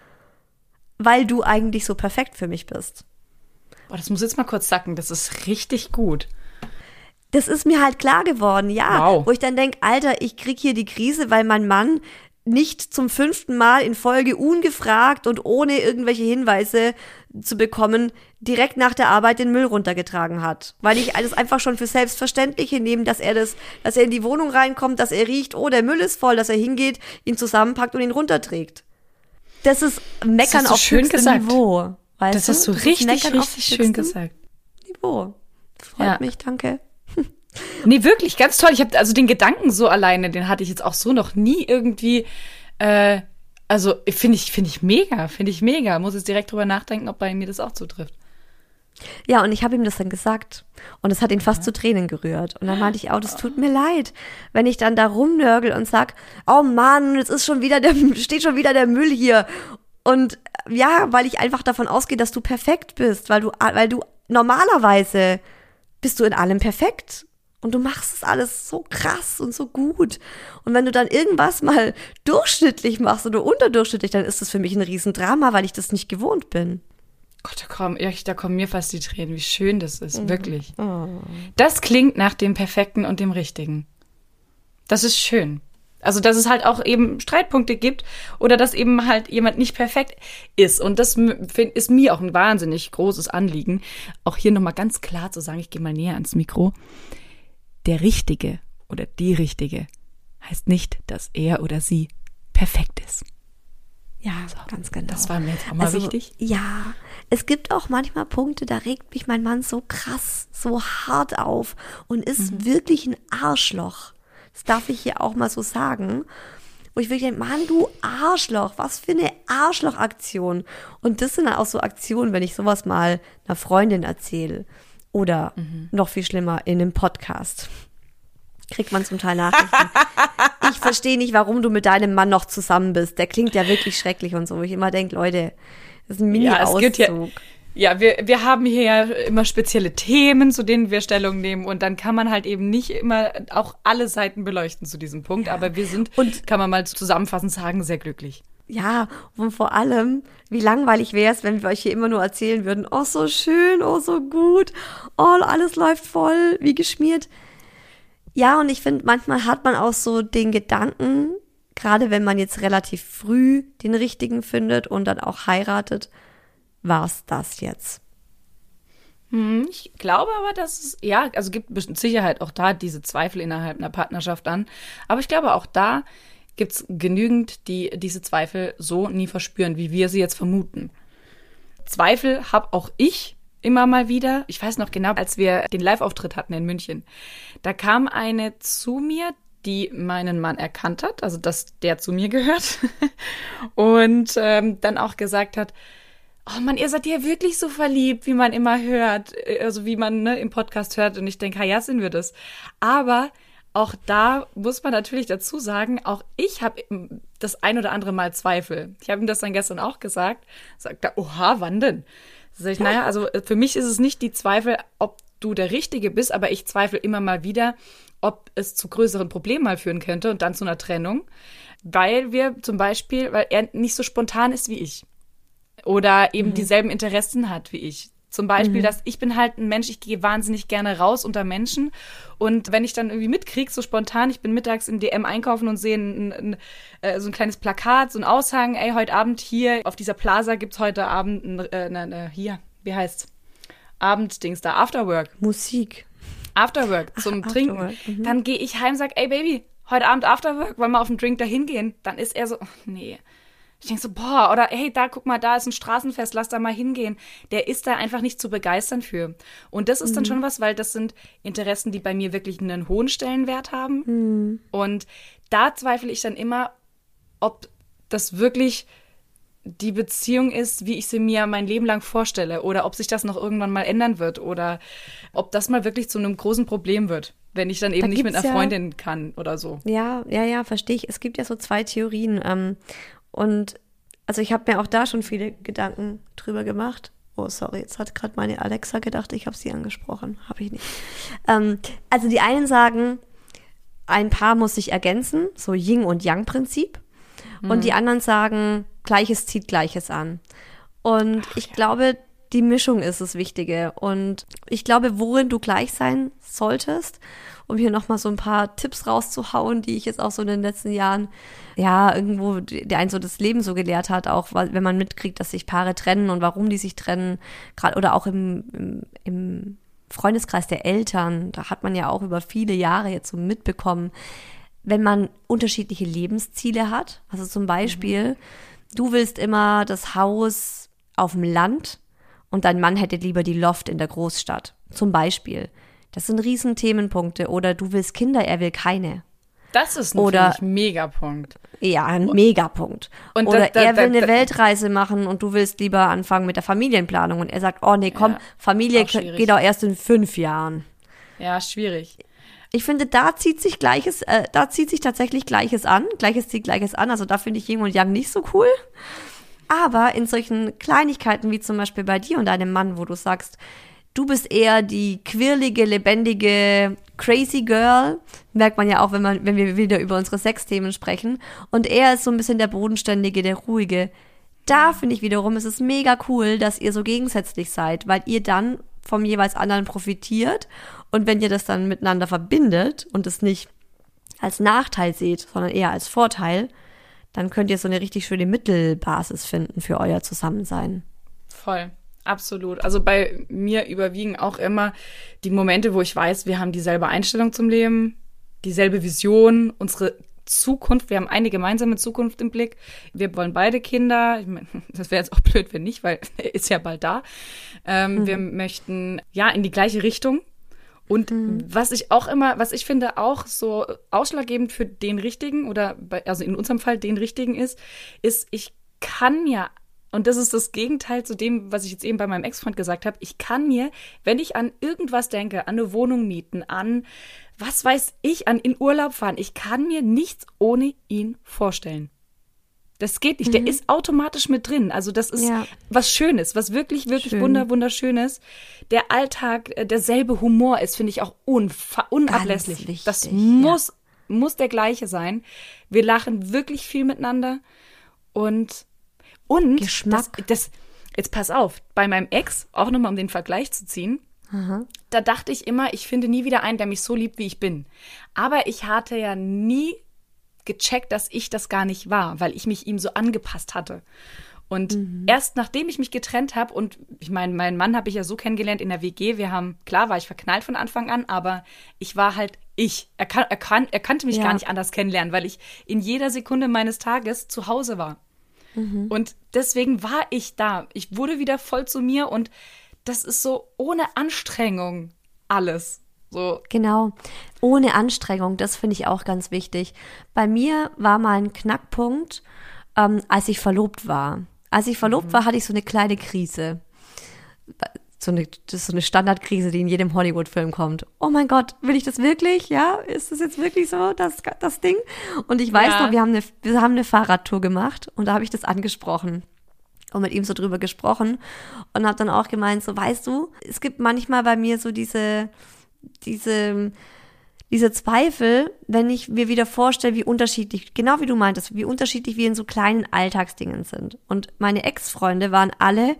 Weil du eigentlich so perfekt für mich bist. Boah, das muss jetzt mal kurz sacken, das ist richtig gut. Das ist mir halt klar geworden, ja. Wow. Wo ich dann denke, Alter, ich krieg hier die Krise, weil mein Mann nicht zum fünften Mal in Folge ungefragt und ohne irgendwelche Hinweise zu bekommen, direkt nach der Arbeit den Müll runtergetragen hat. Weil ich alles einfach schon für selbstverständlich hinnehme, dass er das, dass er in die Wohnung reinkommt, dass er riecht, oh, der Müll ist voll, dass er hingeht, ihn zusammenpackt und ihn runterträgt. Das ist Meckern auf höchstem Niveau. Weißt das hast du das richtig, richtig schön gesagt. Niveau. Das freut ja. mich, danke. Nee, wirklich, ganz toll. Ich habe also den Gedanken so alleine, den hatte ich jetzt auch so noch nie irgendwie Äh, also finde ich, finde ich mega, finde ich mega. Muss jetzt direkt drüber nachdenken, ob bei mir das auch zutrifft. Ja, und ich habe ihm das dann gesagt und es hat ihn fast ja. zu Tränen gerührt. Und dann meinte ich auch, das tut mir leid, wenn ich dann da rumnörgel und sag, oh Mann, jetzt ist schon wieder der, steht schon wieder der Müll hier. Und ja, weil ich einfach davon ausgehe, dass du perfekt bist, weil du, weil du normalerweise bist du in allem perfekt. Und du machst es alles so krass und so gut. Und wenn du dann irgendwas mal durchschnittlich machst oder unterdurchschnittlich, dann ist das für mich ein Riesendrama, weil ich das nicht gewohnt bin. Gott, da kommen, da kommen mir fast die Tränen, wie schön das ist, mhm. wirklich. Oh. Das klingt nach dem Perfekten und dem Richtigen. Das ist schön. Also, dass es halt auch eben Streitpunkte gibt oder dass eben halt jemand nicht perfekt ist. Und das ist mir auch ein wahnsinnig großes Anliegen, auch hier nochmal ganz klar zu sagen, ich gehe mal näher ans Mikro. Der Richtige oder die Richtige heißt nicht, dass er oder sie perfekt ist. Ja, so, ganz genau. Das war mir jetzt auch mal also, wichtig. Ja, es gibt auch manchmal Punkte, da regt mich mein Mann so krass, so hart auf und ist mhm. wirklich ein Arschloch. Das darf ich hier auch mal so sagen. Wo ich wirklich denke, Mann, du Arschloch, was für eine Arschlochaktion. Und das sind dann auch so Aktionen, wenn ich sowas mal einer Freundin erzähle. Oder mhm. noch viel schlimmer, in einem Podcast. Kriegt man zum Teil Nachrichten. Ich verstehe nicht, warum du mit deinem Mann noch zusammen bist. Der klingt ja wirklich schrecklich und so. Wo ich immer denke, Leute, das ist ein Mini-Auszug. Ja, ja, wir, wir haben hier ja immer spezielle Themen, zu denen wir Stellung nehmen. Und dann kann man halt eben nicht immer auch alle Seiten beleuchten zu diesem Punkt. Ja. Aber wir sind, und kann man mal zusammenfassend sagen, sehr glücklich. Ja, und vor allem, wie langweilig wäre es, wenn wir euch hier immer nur erzählen würden, oh, so schön, oh, so gut, oh, alles läuft voll, wie geschmiert. Ja, und ich finde, manchmal hat man auch so den Gedanken, gerade wenn man jetzt relativ früh den Richtigen findet und dann auch heiratet, war's das jetzt? Hm, ich glaube aber, dass es, ja, also gibt mit Sicherheit auch da diese Zweifel innerhalb einer Partnerschaft an. Aber ich glaube, auch da gibt es genügend, die diese Zweifel so nie verspüren, wie wir sie jetzt vermuten. Zweifel habe auch ich immer mal wieder. Ich weiß noch genau, als wir den Live-Auftritt hatten in München, da kam eine zu mir, die meinen Mann erkannt hat, also dass der zu mir gehört und ähm, dann auch gesagt hat, oh Mann, ihr seid ja wirklich so verliebt, wie man immer hört, also wie man ne, im Podcast hört. Und ich denke, ja, sind wir das. Aber auch da muss man natürlich dazu sagen, auch ich habe das ein oder andere Mal Zweifel. Ich habe ihm das dann gestern auch gesagt. Sagt er, oha, wann denn? Sag ich, naja, also für mich ist es nicht die Zweifel, ob du der Richtige bist, aber ich zweifle immer mal wieder, ob es zu größeren Problemen mal führen könnte und dann zu einer Trennung. Weil wir zum Beispiel, weil er nicht so spontan ist wie ich. Oder eben mhm. dieselben Interessen hat wie ich. Zum Beispiel, mhm. dass ich bin halt ein Mensch, ich gehe wahnsinnig gerne raus unter Menschen. Und wenn ich dann irgendwie mitkriege, so spontan, ich bin mittags im D M einkaufen und sehe ein, ein, äh, so ein kleines Plakat, so ein Aushang, ey, heute Abend hier auf dieser Plaza gibt's heute Abend, ein, äh, ne, ne, hier, wie heißt's? Abenddings da, Afterwork. Musik. Afterwork, zum Ach, Trinken. Afterwork. Mhm. Dann gehe ich heim und sag, ey Baby, heute Abend Afterwork, wollen wir auf den Drink da hingehen? Dann ist er so, oh, nee. Ich denke so, boah, oder hey, da, guck mal, da ist ein Straßenfest, lass da mal hingehen. Der ist da einfach nicht zu begeistern für. Und das ist mhm. dann schon was, weil das sind Interessen, die bei mir wirklich einen hohen Stellenwert haben. Mhm. Und da zweifle ich dann immer, ob das wirklich die Beziehung ist, wie ich sie mir mein Leben lang vorstelle. Oder ob sich das noch irgendwann mal ändern wird. Oder ob das mal wirklich zu einem großen Problem wird, wenn ich dann eben da nicht mit einer ja, Freundin kann oder so. Ja, ja, ja, verstehe ich. Es gibt ja so zwei Theorien. Ähm, Und also ich habe mir auch da schon viele Gedanken drüber gemacht. Oh, sorry, jetzt hat gerade meine Alexa gedacht, ich habe sie angesprochen. Habe ich nicht. Ähm, also die einen sagen, ein Paar muss sich ergänzen, so Yin- und Yang-Prinzip. Mhm. Und die anderen sagen, Gleiches zieht Gleiches an. Und Ach, ich ja. glaube, die Mischung ist das Wichtige. Und ich glaube, worin du gleich sein solltest, um hier nochmal so ein paar Tipps rauszuhauen, die ich jetzt auch so in den letzten Jahren, ja, irgendwo, der einen so das Leben so gelehrt hat, auch wenn man mitkriegt, dass sich Paare trennen und warum die sich trennen, gerade oder auch im, im, im Freundeskreis der Eltern, da hat man ja auch über viele Jahre jetzt so mitbekommen, wenn man unterschiedliche Lebensziele hat, also zum Beispiel, mhm. du willst immer das Haus auf dem Land und dein Mann hätte lieber die Loft in der Großstadt, zum Beispiel. Das sind riesen Themenpunkte. Oder du willst Kinder, er will keine. Das ist ein Oder, Megapunkt. Ja, ein Megapunkt. Und Oder da, da, er will eine da, da, Weltreise machen und du willst lieber anfangen mit der Familienplanung. Und er sagt, oh nee, komm, ja, Familie geht auch erst in fünf Jahren. Ja, schwierig. Ich finde, da zieht sich Gleiches, äh, da zieht sich tatsächlich Gleiches an. Gleiches zieht Gleiches an. Also da finde ich Yin und Yang nicht so cool. Aber in solchen Kleinigkeiten wie zum Beispiel bei dir und deinem Mann, wo du sagst, du bist eher die quirlige, lebendige Crazy Girl, merkt man ja auch, wenn man, wenn wir wieder über unsere Sexthemen sprechen. Und er ist so ein bisschen der Bodenständige, der Ruhige. Da finde ich wiederum, es ist mega cool, dass ihr so gegensätzlich seid, weil ihr dann vom jeweils anderen profitiert. Und wenn ihr das dann miteinander verbindet und es nicht als Nachteil seht, sondern eher als Vorteil, dann könnt ihr so eine richtig schöne Mittelbasis finden für euer Zusammensein. Voll. Absolut. Also bei mir überwiegen auch immer die Momente, wo ich weiß, wir haben dieselbe Einstellung zum Leben, dieselbe Vision, unsere Zukunft. Wir haben eine gemeinsame Zukunft im Blick. Wir wollen beide Kinder. Ich meine, das wäre jetzt auch blöd, wenn nicht, weil er ist ja bald da. Ähm, mhm. Wir möchten ja in die gleiche Richtung. Und mhm. was ich auch immer, was ich finde auch so ausschlaggebend für den Richtigen oder bei, also in unserem Fall den Richtigen ist, ist, ich kann ja, und das ist das Gegenteil zu dem, was ich jetzt eben bei meinem Ex-Freund gesagt habe, ich kann mir, wenn ich an irgendwas denke, an eine Wohnung mieten, an was weiß ich, an in Urlaub fahren, ich kann mir nichts ohne ihn vorstellen. Das geht nicht. Mhm. Der ist automatisch mit drin. Also das ist ja. was Schönes, was wirklich, wirklich Schön. wunder, wunderschönes. Der Alltag, derselbe Humor ist, finde ich, auch unfa- unablässlich. Wichtig, das ja. muss, muss der gleiche sein. Wir lachen wirklich viel miteinander. Und, und Geschmack. Das, das, jetzt pass auf, bei meinem Ex, auch nochmal um den Vergleich zu ziehen, Aha. da dachte ich immer, ich finde nie wieder einen, der mich so liebt, wie ich bin. Aber ich hatte ja nie gecheckt, dass ich das gar nicht war, weil ich mich ihm so angepasst hatte. Und mhm. erst nachdem ich mich getrennt habe, und ich meine, meinen Mann habe ich ja so kennengelernt in der W G, wir haben, klar war ich verknallt von Anfang an, aber ich war halt ich. Er, kan- er, kan- er kannte mich ja. gar nicht anders kennenlernen, weil ich in jeder Sekunde meines Tages zu Hause war. Mhm. Und deswegen war ich da. Ich wurde wieder voll zu mir und das ist so ohne Anstrengung alles. So. Genau, ohne Anstrengung, das finde ich auch ganz wichtig. Bei mir war mal ein Knackpunkt, ähm, als ich verlobt war. Als ich verlobt mhm. war, hatte ich so eine kleine Krise. So eine, das ist so eine Standardkrise, die in jedem Hollywood-Film kommt. Oh mein Gott, will ich das wirklich? Ja, ist das jetzt wirklich so, das, das Ding? Und ich weiß ja. noch, wir haben, eine, wir haben eine Fahrradtour gemacht und da habe ich das angesprochen. Und mit ihm so drüber gesprochen und habe dann auch gemeint, so weißt du, es gibt manchmal bei mir so diese... diese, diese Zweifel, wenn ich mir wieder vorstelle, wie unterschiedlich, genau wie du meintest, wie unterschiedlich wir in so kleinen Alltagsdingen sind. Und meine Ex-Freunde waren alle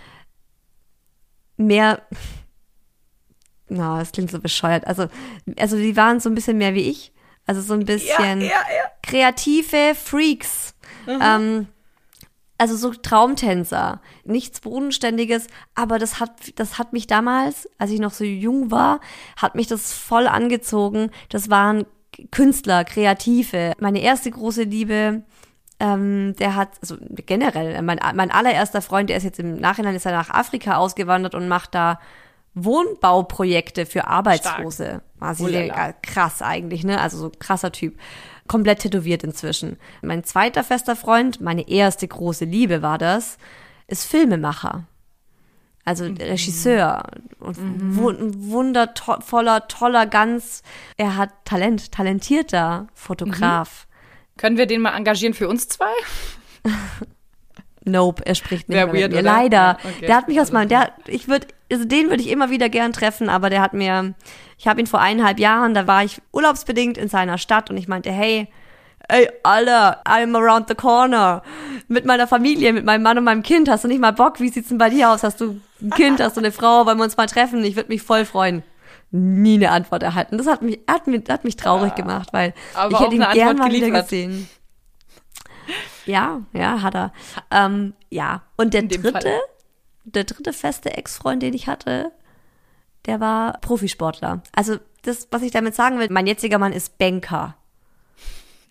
mehr, na, das klingt so bescheuert, also, also die waren so ein bisschen mehr wie ich, also so ein bisschen ja, ja, ja. kreative Freaks, mhm. ähm, also so Traumtänzer, nichts Bodenständiges, aber das hat, das hat mich damals, als ich noch so jung war, hat mich das voll angezogen. Das waren Künstler, Kreative. Meine erste große Liebe, ähm, der hat, also generell, mein, mein allererster Freund, der ist jetzt im Nachhinein, ist er nach Afrika ausgewandert und macht da Wohnbauprojekte für Arbeitslose. War sehr krass eigentlich, ne? Also so krasser Typ. Komplett tätowiert inzwischen. Mein zweiter fester Freund, meine erste große Liebe war das, ist Filmemacher. Also mhm. Regisseur. Und mhm. wu- wundervoller, toller, ganz, er hat Talent, talentierter Fotograf. Mhm. Können wir den mal engagieren für uns zwei? Nope, er spricht nicht Wär mehr weird, mit mir. oder? Leider. Ja, okay. Der hat mich aus meinem, der, ich würde, also den würde ich immer wieder gern treffen, aber der hat mir, ich habe ihn vor eineinhalb Jahren, da war ich urlaubsbedingt in seiner Stadt und ich meinte, hey, ey, Alter, I'm around the corner. Mit meiner Familie, mit meinem Mann und meinem Kind. Hast du nicht mal Bock? Wie sieht's denn bei dir aus? Hast du ein Kind? Hast du eine Frau? Wollen wir uns mal treffen? Ich würde mich voll freuen. Nie eine Antwort erhalten. Das hat mich, hat mich, hat mich traurig ja. gemacht, weil aber ich hätte ihn gern mal geliefert. wieder gesehen. Ja, ja, hat er. Ähm, ja, und der dritte, Fall. der dritte feste Ex-Freund, den ich hatte, der war Profisportler. Also das, was ich damit sagen will, mein jetziger Mann ist Banker.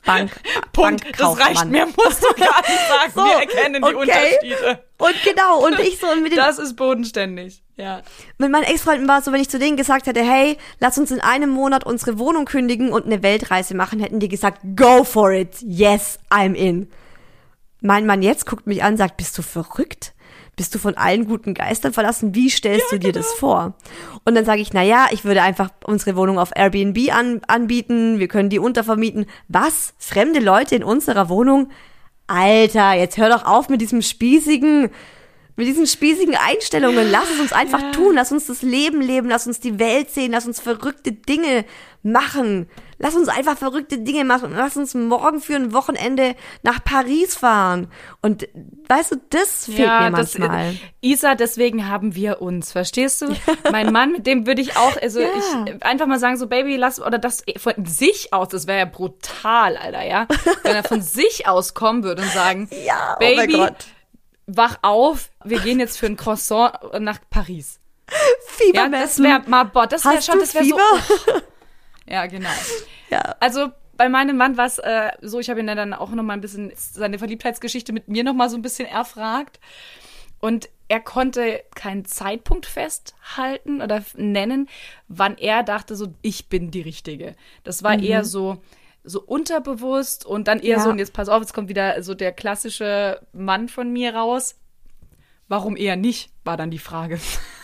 Bank, Punkt, das reicht, mehr musst du gar nicht sagen. So, wir erkennen die okay. Unterschiede. Und genau, und ich so mit dem, Das ist bodenständig, ja. Mit meinen Ex-Freunden war es so, wenn ich zu denen gesagt hätte, hey, lass uns in einem Monat unsere Wohnung kündigen und eine Weltreise machen, hätten die gesagt, go for it, yes, I'm in. Mein Mann jetzt guckt mich an, sagt, bist du verrückt? Bist du von allen guten Geistern verlassen? Wie stellst ja, du dir genau. das vor? Und dann sage ich, na ja, ich würde einfach unsere Wohnung auf Airbnb an, anbieten, wir können die untervermieten. Was? Fremde Leute in unserer Wohnung? Alter, jetzt hör doch auf mit diesem spießigen, mit diesen spießigen Einstellungen. Lass es uns einfach ja. tun, lass uns das Leben leben, lass uns die Welt sehen, lass uns verrückte Dinge machen. Lass uns einfach verrückte Dinge machen. Lass uns morgen für ein Wochenende nach Paris fahren. Und weißt du, das fehlt ja, mir manchmal. Das, Isa, deswegen haben wir uns, verstehst du? Mein Mann, mit dem würde ich auch, also ja. ich einfach mal sagen, so Baby, lass, oder das von sich aus, das wäre ja brutal, Alter, ja? Wenn er von sich aus kommen würde und sagen, ja, Baby, oh mein Gott. wach auf, wir gehen jetzt für ein Croissant nach Paris. Fieber ja, das wäre mal, boah, das wäre schon, das wäre so. Oh. Ja, genau. Ja. Also bei meinem Mann war es äh, so, ich habe ihn dann auch noch mal ein bisschen, seine Verliebtheitsgeschichte mit mir noch mal so ein bisschen erfragt. Und er konnte keinen Zeitpunkt festhalten oder nennen, wann er dachte, so, ich bin die Richtige. Das war mhm. eher so, so unterbewusst und dann eher ja. so, und jetzt pass auf, jetzt kommt wieder so der klassische Mann von mir raus. Warum eher nicht, war dann die Frage.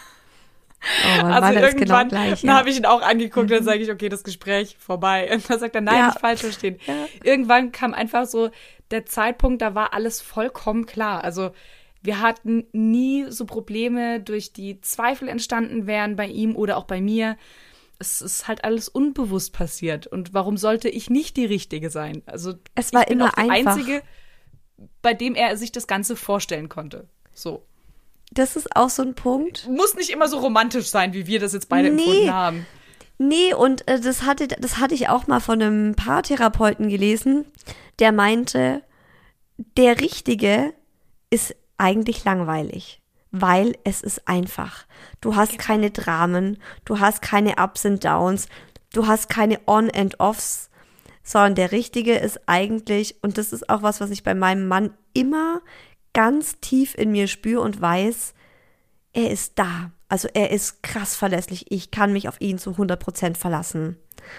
Oh, also irgendwann genau gleich, ja. ja. habe ich ihn auch angeguckt mhm. und dann sage ich, okay, das Gespräch vorbei. Und dann sagt er, nein, ja. nicht falsch verstehen. Ja. Irgendwann kam einfach so der Zeitpunkt, da war alles vollkommen klar. Also wir hatten nie so Probleme, durch die Zweifel entstanden wären bei ihm oder auch bei mir. Es ist halt alles unbewusst passiert. Und warum sollte ich nicht die Richtige sein? Also es war ich bin immer auch die einfach. Einzige, bei dem er sich das Ganze vorstellen konnte. So. Das ist auch so ein Punkt. Muss nicht immer so romantisch sein, wie wir das jetzt beide nee. empfunden haben. Nee, und äh, das hatte, das hatte ich auch mal von einem Paartherapeuten gelesen, der meinte, der Richtige ist eigentlich langweilig, weil es ist einfach. Du hast genau. keine Dramen, du hast keine Ups and Downs, du hast keine On and Offs, sondern der Richtige ist eigentlich, und das ist auch was, was ich bei meinem Mann immer ganz tief in mir spüre und weiß, er ist da. Also er ist krass verlässlich. Ich kann mich auf ihn zu hundert Prozent verlassen.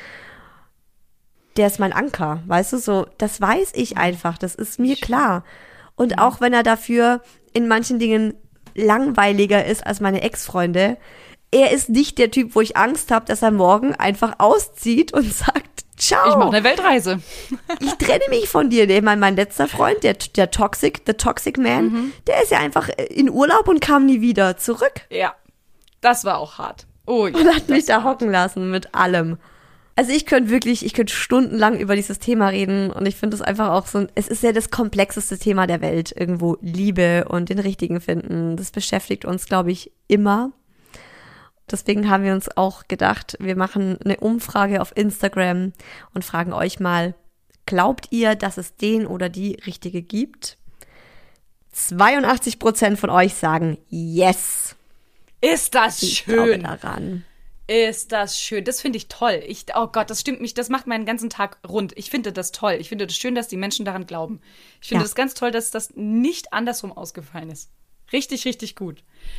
Der ist mein Anker, weißt du, so, das weiß ich einfach, das ist mir klar. Und auch wenn er dafür in manchen Dingen langweiliger ist als meine Ex-Freunde, er ist nicht der Typ, wo ich Angst habe, dass er morgen einfach auszieht und sagt, ciao. Ich mache eine Weltreise. Ich trenne mich von dir. Ich meine, mein letzter Freund, der, der Toxic, the Toxic Man, mhm. der ist ja einfach in Urlaub und kam nie wieder zurück. Ja, das war auch hart. Oh, ja, und hat mich da hocken lassen mit allem. Also ich könnte wirklich, ich könnte stundenlang über dieses Thema reden und ich finde es einfach auch so, es ist ja das komplexeste Thema der Welt, irgendwo Liebe und den Richtigen finden. Das beschäftigt uns, glaube ich, immer. Deswegen haben wir uns auch gedacht, wir machen eine Umfrage auf Instagram und fragen euch mal, glaubt ihr, dass es den oder die Richtige gibt? zweiundachtzig Prozent von euch sagen yes. Ist das ich schön. Ich glaube daran. Ist das schön. Das finde ich toll. Ich, oh Gott, das stimmt mich, das macht meinen ganzen Tag rund. Ich finde das toll. Ich finde das schön, dass die Menschen daran glauben. Ich finde ja. das ganz toll, dass das nicht andersrum ausgefallen ist. Richtig, richtig gut.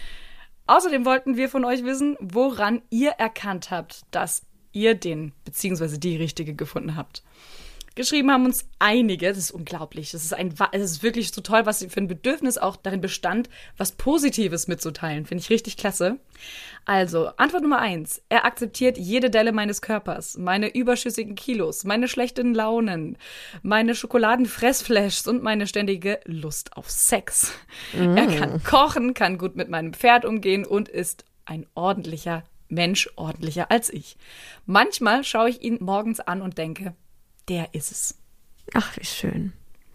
Außerdem wollten wir von euch wissen, woran ihr erkannt habt, dass ihr den bzw. die Richtige gefunden habt. Geschrieben haben uns einige, das ist unglaublich, das ist, ein, es ist wirklich so toll, was für ein Bedürfnis auch darin bestand, was Positives mitzuteilen, finde ich richtig klasse. Also, Antwort Nummer eins, er akzeptiert jede Delle meines Körpers, meine überschüssigen Kilos, meine schlechten Launen, meine Schokoladenfressflashs und meine ständige Lust auf Sex. Mm. Er kann kochen, kann gut mit meinem Pferd umgehen und ist ein ordentlicher Mensch, ordentlicher als ich. Manchmal schaue ich ihn morgens an und denke, der ist es. Ach, wie schön.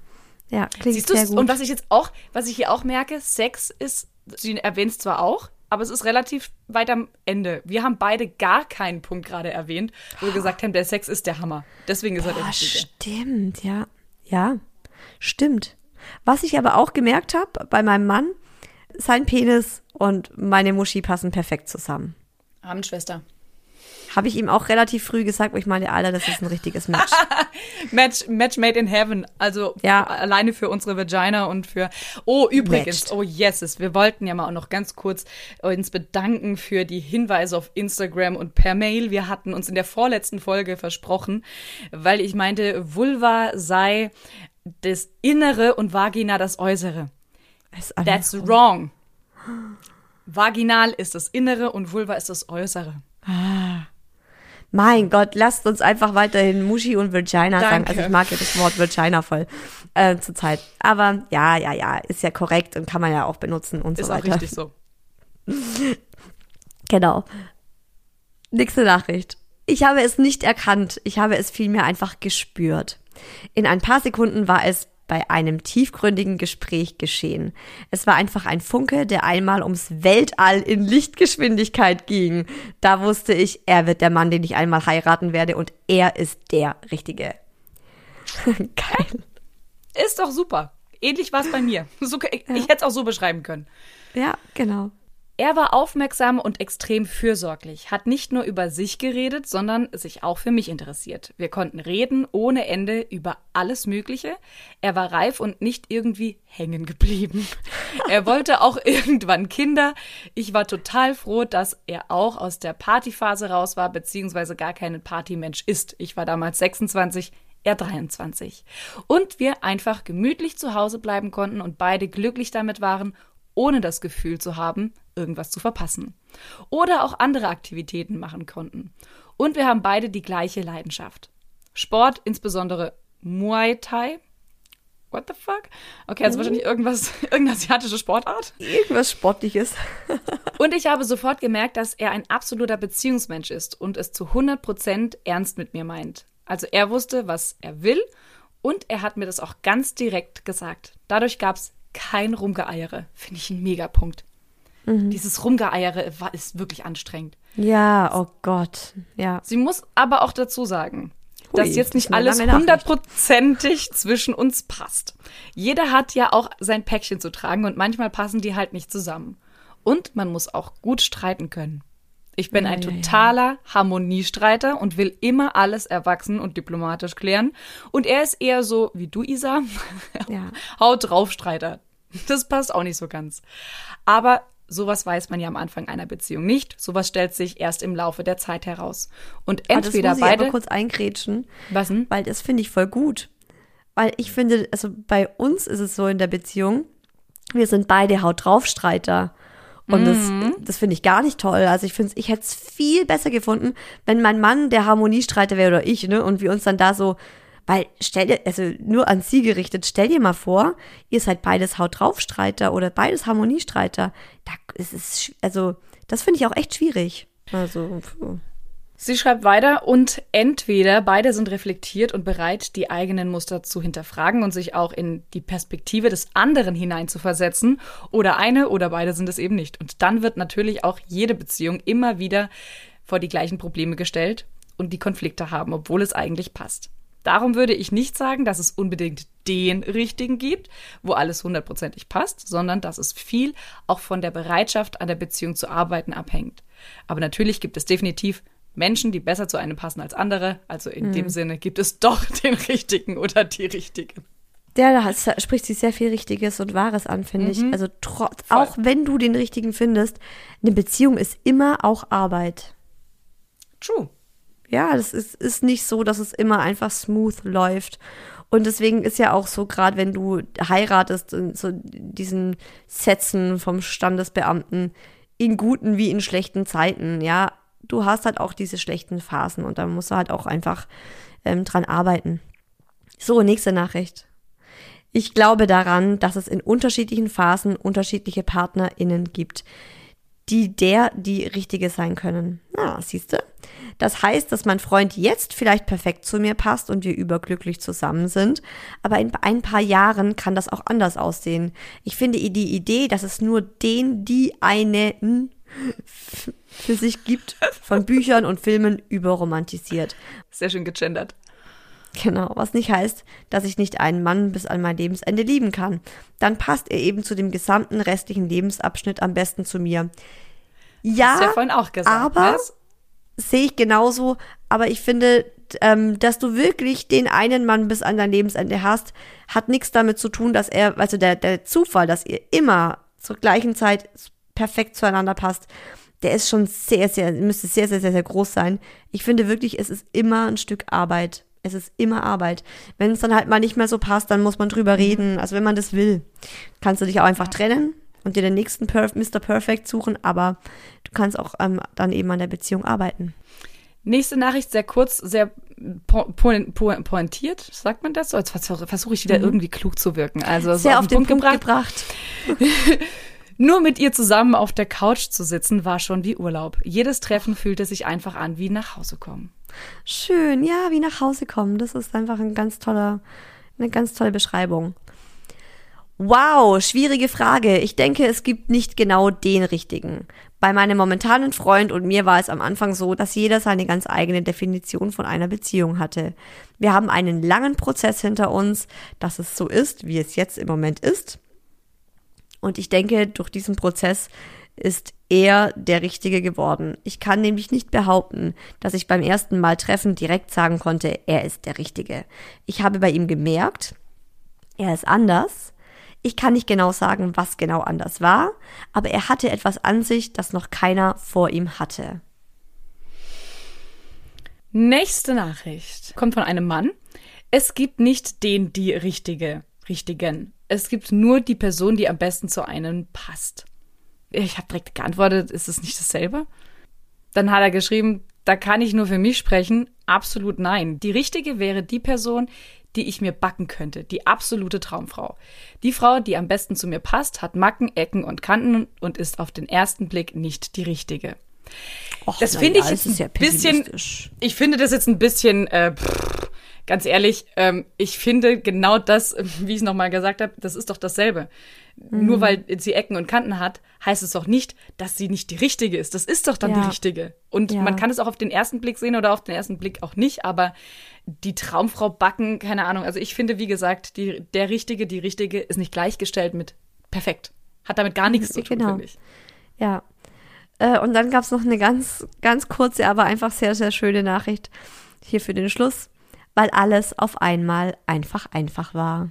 Ja, klingt Siehst sehr du's? gut. Und was ich jetzt auch, was ich hier auch merke, Sex ist, sie erwähnt es zwar auch, aber es ist relativ weit am Ende. Wir haben beide gar keinen Punkt gerade erwähnt, wo wir gesagt haben, der Sex ist der Hammer. Deswegen ist Boah, er der Richtige. Stimmt, ja. Ja, stimmt. Was ich aber auch gemerkt habe bei meinem Mann, sein Penis und meine Muschi passen perfekt zusammen. Abendschwester. Habe ich ihm auch relativ früh gesagt, wo ich meinte, Alter, das ist ein richtiges Match. Match, Match made in heaven. Also ja. alleine für unsere Vagina und für... Oh, übrigens, Matched. oh yeses, wir wollten ja mal auch noch ganz kurz uns bedanken für die Hinweise auf Instagram und per Mail. Wir hatten uns in der vorletzten Folge versprochen, weil ich meinte, Vulva sei das Innere und Vagina das Äußere. That's wrong. Vaginal ist das Innere und Vulva ist das Äußere. Ah. Mein Gott, lasst uns einfach weiterhin Muschi und Vagina Danke. sagen. Also ich mag ja das Wort Vagina voll äh, zur Zeit. Aber ja, ja, ja, ist ja korrekt und kann man ja auch benutzen und ist so weiter. Ist auch richtig so. Genau. Nächste Nachricht. Ich habe es nicht erkannt, ich habe es vielmehr einfach gespürt. In ein paar Sekunden war es bei einem tiefgründigen Gespräch geschehen. Es war einfach ein Funke, der einmal ums Weltall in Lichtgeschwindigkeit ging. Da wusste ich, er wird der Mann, den ich einmal heiraten werde und er ist der Richtige. Geil. Ist doch super. Ähnlich war es bei mir. So, ich ja. ich hätte es auch so beschreiben können. Ja, genau. Er war aufmerksam und extrem fürsorglich, hat nicht nur über sich geredet, sondern sich auch für mich interessiert. Wir konnten reden ohne Ende über alles Mögliche. Er war reif und nicht irgendwie hängen geblieben. Er wollte auch irgendwann Kinder. Ich war total froh, dass er auch aus der Partyphase raus war, beziehungsweise gar kein Partymensch ist. Ich war damals sechsundzwanzig, er dreiundzwanzig. Und wir einfach gemütlich zu Hause bleiben konnten und beide glücklich damit waren, ohne das Gefühl zu haben, irgendwas zu verpassen. Oder auch andere Aktivitäten machen konnten. Und wir haben beide die gleiche Leidenschaft. Sport, insbesondere Muay Thai. What the fuck? Okay, also mhm. wahrscheinlich irgendwas, irgendeine asiatische Sportart. Irgendwas Sportliches. Und ich habe sofort gemerkt, dass er ein absoluter Beziehungsmensch ist und es zu hundert Prozent ernst mit mir meint. Also er wusste, was er will und er hat mir das auch ganz direkt gesagt. Dadurch gab es kein Rumgeeiere. Finde ich ein Megapunkt. Mhm. Dieses Rumgeeiere war, ist wirklich anstrengend. Ja, oh Gott. Ja. Sie muss aber auch dazu sagen, Hui, dass jetzt nicht alles hundertprozentig zwischen uns passt. Jeder hat ja auch sein Päckchen zu tragen und manchmal passen die halt nicht zusammen. Und man muss auch gut streiten können. Ich bin ja, ein totaler ja, ja. Harmoniestreiter und will immer alles erwachsen und diplomatisch klären. Und er ist eher so, wie du, Isa, ja. Haut drauf Streiter. Das passt auch nicht so ganz. Aber sowas weiß man ja am Anfang einer Beziehung nicht. Sowas stellt sich erst im Laufe der Zeit heraus. Und entweder ah, das muss beide. Ich aber kurz eingrätschen. Was denn? Weil das finde ich voll gut. Weil ich finde, also bei uns ist es so in der Beziehung, wir sind beide Haut drauf Streiter. Und mhm. das, das finde ich gar nicht toll. Also ich finde, ich hätte es viel besser gefunden, wenn mein Mann der Harmoniestreiter wäre oder ich, ne? Und wir uns dann da so, weil stell dir, also nur an sie gerichtet, stell dir mal vor, ihr seid beides Haut drauf Streiter oder beides Harmoniestreiter. Da ist es, also das finde ich auch echt schwierig. Also pfuh. Sie schreibt weiter, und entweder beide sind reflektiert und bereit, die eigenen Muster zu hinterfragen und sich auch in die Perspektive des anderen hineinzuversetzen, oder eine oder beide sind es eben nicht. Und dann wird natürlich auch jede Beziehung immer wieder vor die gleichen Probleme gestellt und die Konflikte haben, obwohl es eigentlich passt. Darum würde ich nicht sagen, dass es unbedingt den Richtigen gibt, wo alles hundertprozentig passt, sondern dass es viel auch von der Bereitschaft, an der Beziehung zu arbeiten, abhängt. Aber natürlich gibt es definitiv Menschen, die besser zu einem passen als andere. Also in mhm. dem Sinne gibt es doch den Richtigen oder die Richtige. Ja, da spricht sich sehr viel Richtiges und Wahres an, finde mhm. ich. Also trotz, auch wenn du den Richtigen findest, eine Beziehung ist immer auch Arbeit. True. Ja, das ist, ist nicht so, dass es immer einfach smooth läuft. Und deswegen ist ja auch so, gerade wenn du heiratest, in so diesen Sätzen vom Standesbeamten, in guten wie in schlechten Zeiten, ja, du hast halt auch diese schlechten Phasen und da musst du halt auch einfach ähm, dran arbeiten. So, nächste Nachricht. Ich glaube daran, dass es in unterschiedlichen Phasen unterschiedliche PartnerInnen gibt, die der, die Richtige sein können. Na, siehst du? Das heißt, dass mein Freund jetzt vielleicht perfekt zu mir passt und wir überglücklich zusammen sind, aber in ein paar Jahren kann das auch anders aussehen. Ich finde die Idee, dass es nur den, die einen für sich gibt, von Büchern und Filmen überromantisiert. Sehr schön gegendert. Genau, was nicht heißt, dass ich nicht einen Mann bis an mein Lebensende lieben kann. Dann passt er eben zu dem gesamten restlichen Lebensabschnitt am besten zu mir. Ja, hast du ja vorhin auch gesagt, aber was? sehe ich genauso, aber ich finde, ähm, dass du wirklich den einen Mann bis an dein Lebensende hast, hat nichts damit zu tun, dass er, also der, der Zufall, dass ihr immer zur gleichen Zeit perfekt zueinander passt, der ist schon sehr, sehr, müsste sehr, sehr, sehr, sehr groß sein. Ich finde wirklich, es ist immer ein Stück Arbeit. Es ist immer Arbeit. Wenn es dann halt mal nicht mehr so passt, dann muss man drüber reden. Also wenn man das will, kannst du dich auch einfach trennen und dir den nächsten Perf- Mister Perfect suchen, aber du kannst auch ähm, dann eben an der Beziehung arbeiten. Nächste Nachricht, sehr kurz, sehr po- po- po- pointiert, sagt man das so? Jetzt versuche versuch ich wieder mhm. irgendwie klug zu wirken. Also sehr so auf, auf den Punkt, Punkt gebracht. gebracht. Nur mit ihr zusammen auf der Couch zu sitzen, war schon wie Urlaub. Jedes Treffen fühlte sich einfach an wie nach Hause kommen. Schön, ja, wie nach Hause kommen. Das ist einfach ein ganz toller, eine ganz tolle Beschreibung. Wow, schwierige Frage. Ich denke, es gibt nicht genau den richtigen. Bei meinem momentanen Freund und mir war es am Anfang so, dass jeder seine ganz eigene Definition von einer Beziehung hatte. Wir haben einen langen Prozess hinter uns, dass es so ist, wie es jetzt im Moment ist. Und ich denke, durch diesen Prozess ist er der Richtige geworden. Ich kann nämlich nicht behaupten, dass ich beim ersten Mal Treffen direkt sagen konnte, er ist der Richtige. Ich habe bei ihm gemerkt, er ist anders. Ich kann nicht genau sagen, was genau anders war, aber er hatte etwas an sich, das noch keiner vor ihm hatte. Nächste Nachricht kommt von einem Mann. Es gibt nicht den, die Richtige, Richtigen. Es gibt nur die Person, die am besten zu einem passt. Ich habe direkt geantwortet, ist es nicht dasselbe? Dann hat er geschrieben, da kann ich nur für mich sprechen. Absolut nein. Die Richtige wäre die Person, die ich mir backen könnte. Die absolute Traumfrau. Die Frau, die am besten zu mir passt, hat Macken, Ecken und Kanten und ist auf den ersten Blick nicht die Richtige. Och, das finde ja, ich jetzt ein ja bisschen, ich finde das jetzt ein bisschen, äh, pff, ganz ehrlich, ähm, ich finde genau das, wie ich es nochmal gesagt habe, das ist doch dasselbe. Mhm. Nur weil sie Ecken und Kanten hat, heißt es doch nicht, dass sie nicht die Richtige ist. Das ist doch dann ja. die Richtige. Und ja. man kann es auch auf den ersten Blick sehen oder auf den ersten Blick auch nicht, aber die Traumfrau backen, keine Ahnung. Also ich finde, wie gesagt, die, der Richtige, die Richtige ist nicht gleichgestellt mit perfekt. Hat damit gar nichts zu tun, genau. finde ich. Ja. Äh, und dann gab es noch eine ganz, ganz kurze, aber einfach sehr, sehr schöne Nachricht hier für den Schluss, weil alles auf einmal einfach einfach war.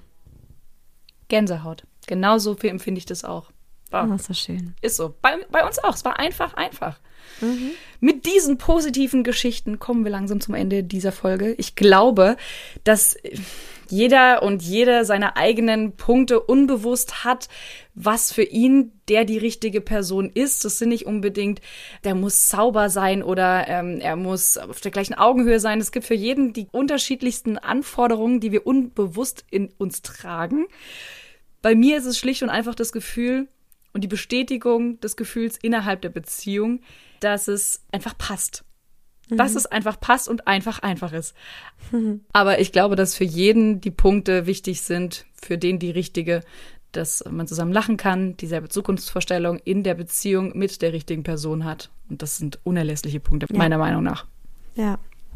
Gänsehaut. Genauso viel empfinde ich das auch. Wow. Oh, ist das schön. Ist so. Bei, bei uns auch. Es war einfach, einfach. Mhm. Mit diesen positiven Geschichten kommen wir langsam zum Ende dieser Folge. Ich glaube, dass jeder und jede seine eigenen Punkte unbewusst hat, was für ihn der die richtige Person ist. Das sind nicht unbedingt, der muss sauber sein oder ähm, er muss auf der gleichen Augenhöhe sein. Es gibt für jeden die unterschiedlichsten Anforderungen, die wir unbewusst in uns tragen. Bei mir ist es schlicht und einfach das Gefühl und die Bestätigung des Gefühls innerhalb der Beziehung, dass es einfach passt. Mhm. Dass es einfach passt und einfach einfach ist. Mhm. Aber ich glaube, dass für jeden die Punkte wichtig sind, für den die richtige, dass man zusammen lachen kann, dieselbe Zukunftsvorstellung in der Beziehung mit der richtigen Person hat. Und das sind unerlässliche Punkte, ja. meiner Meinung nach. Ja.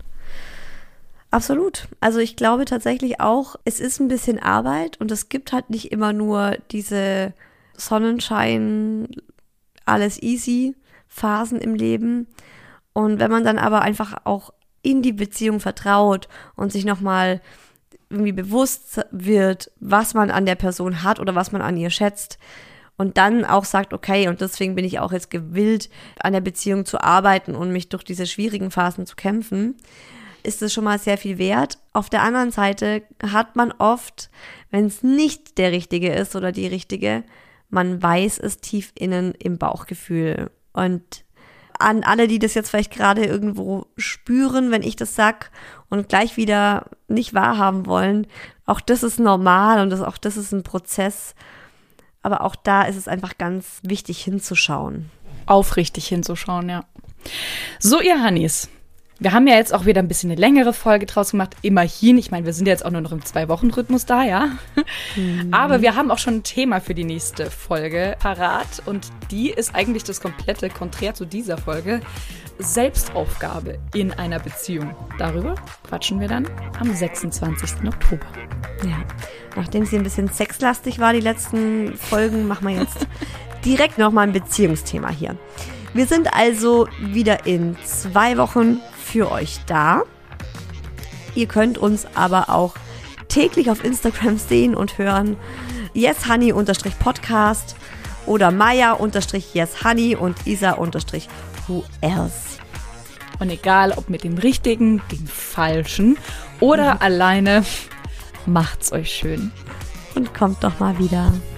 Absolut. Also ich glaube tatsächlich auch, es ist ein bisschen Arbeit und es gibt halt nicht immer nur diese Sonnenschein, alles easy Phasen im Leben. Und wenn man dann aber einfach auch in die Beziehung vertraut und sich nochmal irgendwie bewusst wird, was man an der Person hat oder was man an ihr schätzt und dann auch sagt, okay, und deswegen bin ich auch jetzt gewillt, an der Beziehung zu arbeiten und mich durch diese schwierigen Phasen zu kämpfen, ist es schon mal sehr viel wert. Auf der anderen Seite hat man oft, wenn es nicht der Richtige ist oder die Richtige, man weiß es tief innen im Bauchgefühl. Und an alle, die das jetzt vielleicht gerade irgendwo spüren, wenn ich das sag und gleich wieder nicht wahrhaben wollen, auch das ist normal und das, auch das ist ein Prozess. Aber auch da ist es einfach ganz wichtig hinzuschauen. Aufrichtig hinzuschauen, ja. So, ihr Hannis. Wir haben ja jetzt auch wieder ein bisschen eine längere Folge draus gemacht, immerhin. Ich meine, wir sind ja jetzt auch nur noch im Zwei-Wochen-Rhythmus da, ja. Mhm. Aber wir haben auch schon ein Thema für die nächste Folge parat. Und die ist eigentlich das komplette Konträr zu dieser Folge. Selbstaufgabe in einer Beziehung. Darüber quatschen wir dann am sechsundzwanzigsten Oktober. Ja, nachdem sie ein bisschen sexlastig war, die letzten Folgen, machen wir jetzt direkt nochmal ein Beziehungsthema hier. Wir sind also wieder in zwei Wochen für euch da. Ihr könnt uns aber auch täglich auf Instagram sehen und hören. yeshoney-podcast oder Maya-yeshoney und Isa-who else. Und egal, ob mit dem Richtigen, dem Falschen oder mhm. alleine, macht's euch schön. Und kommt doch mal wieder.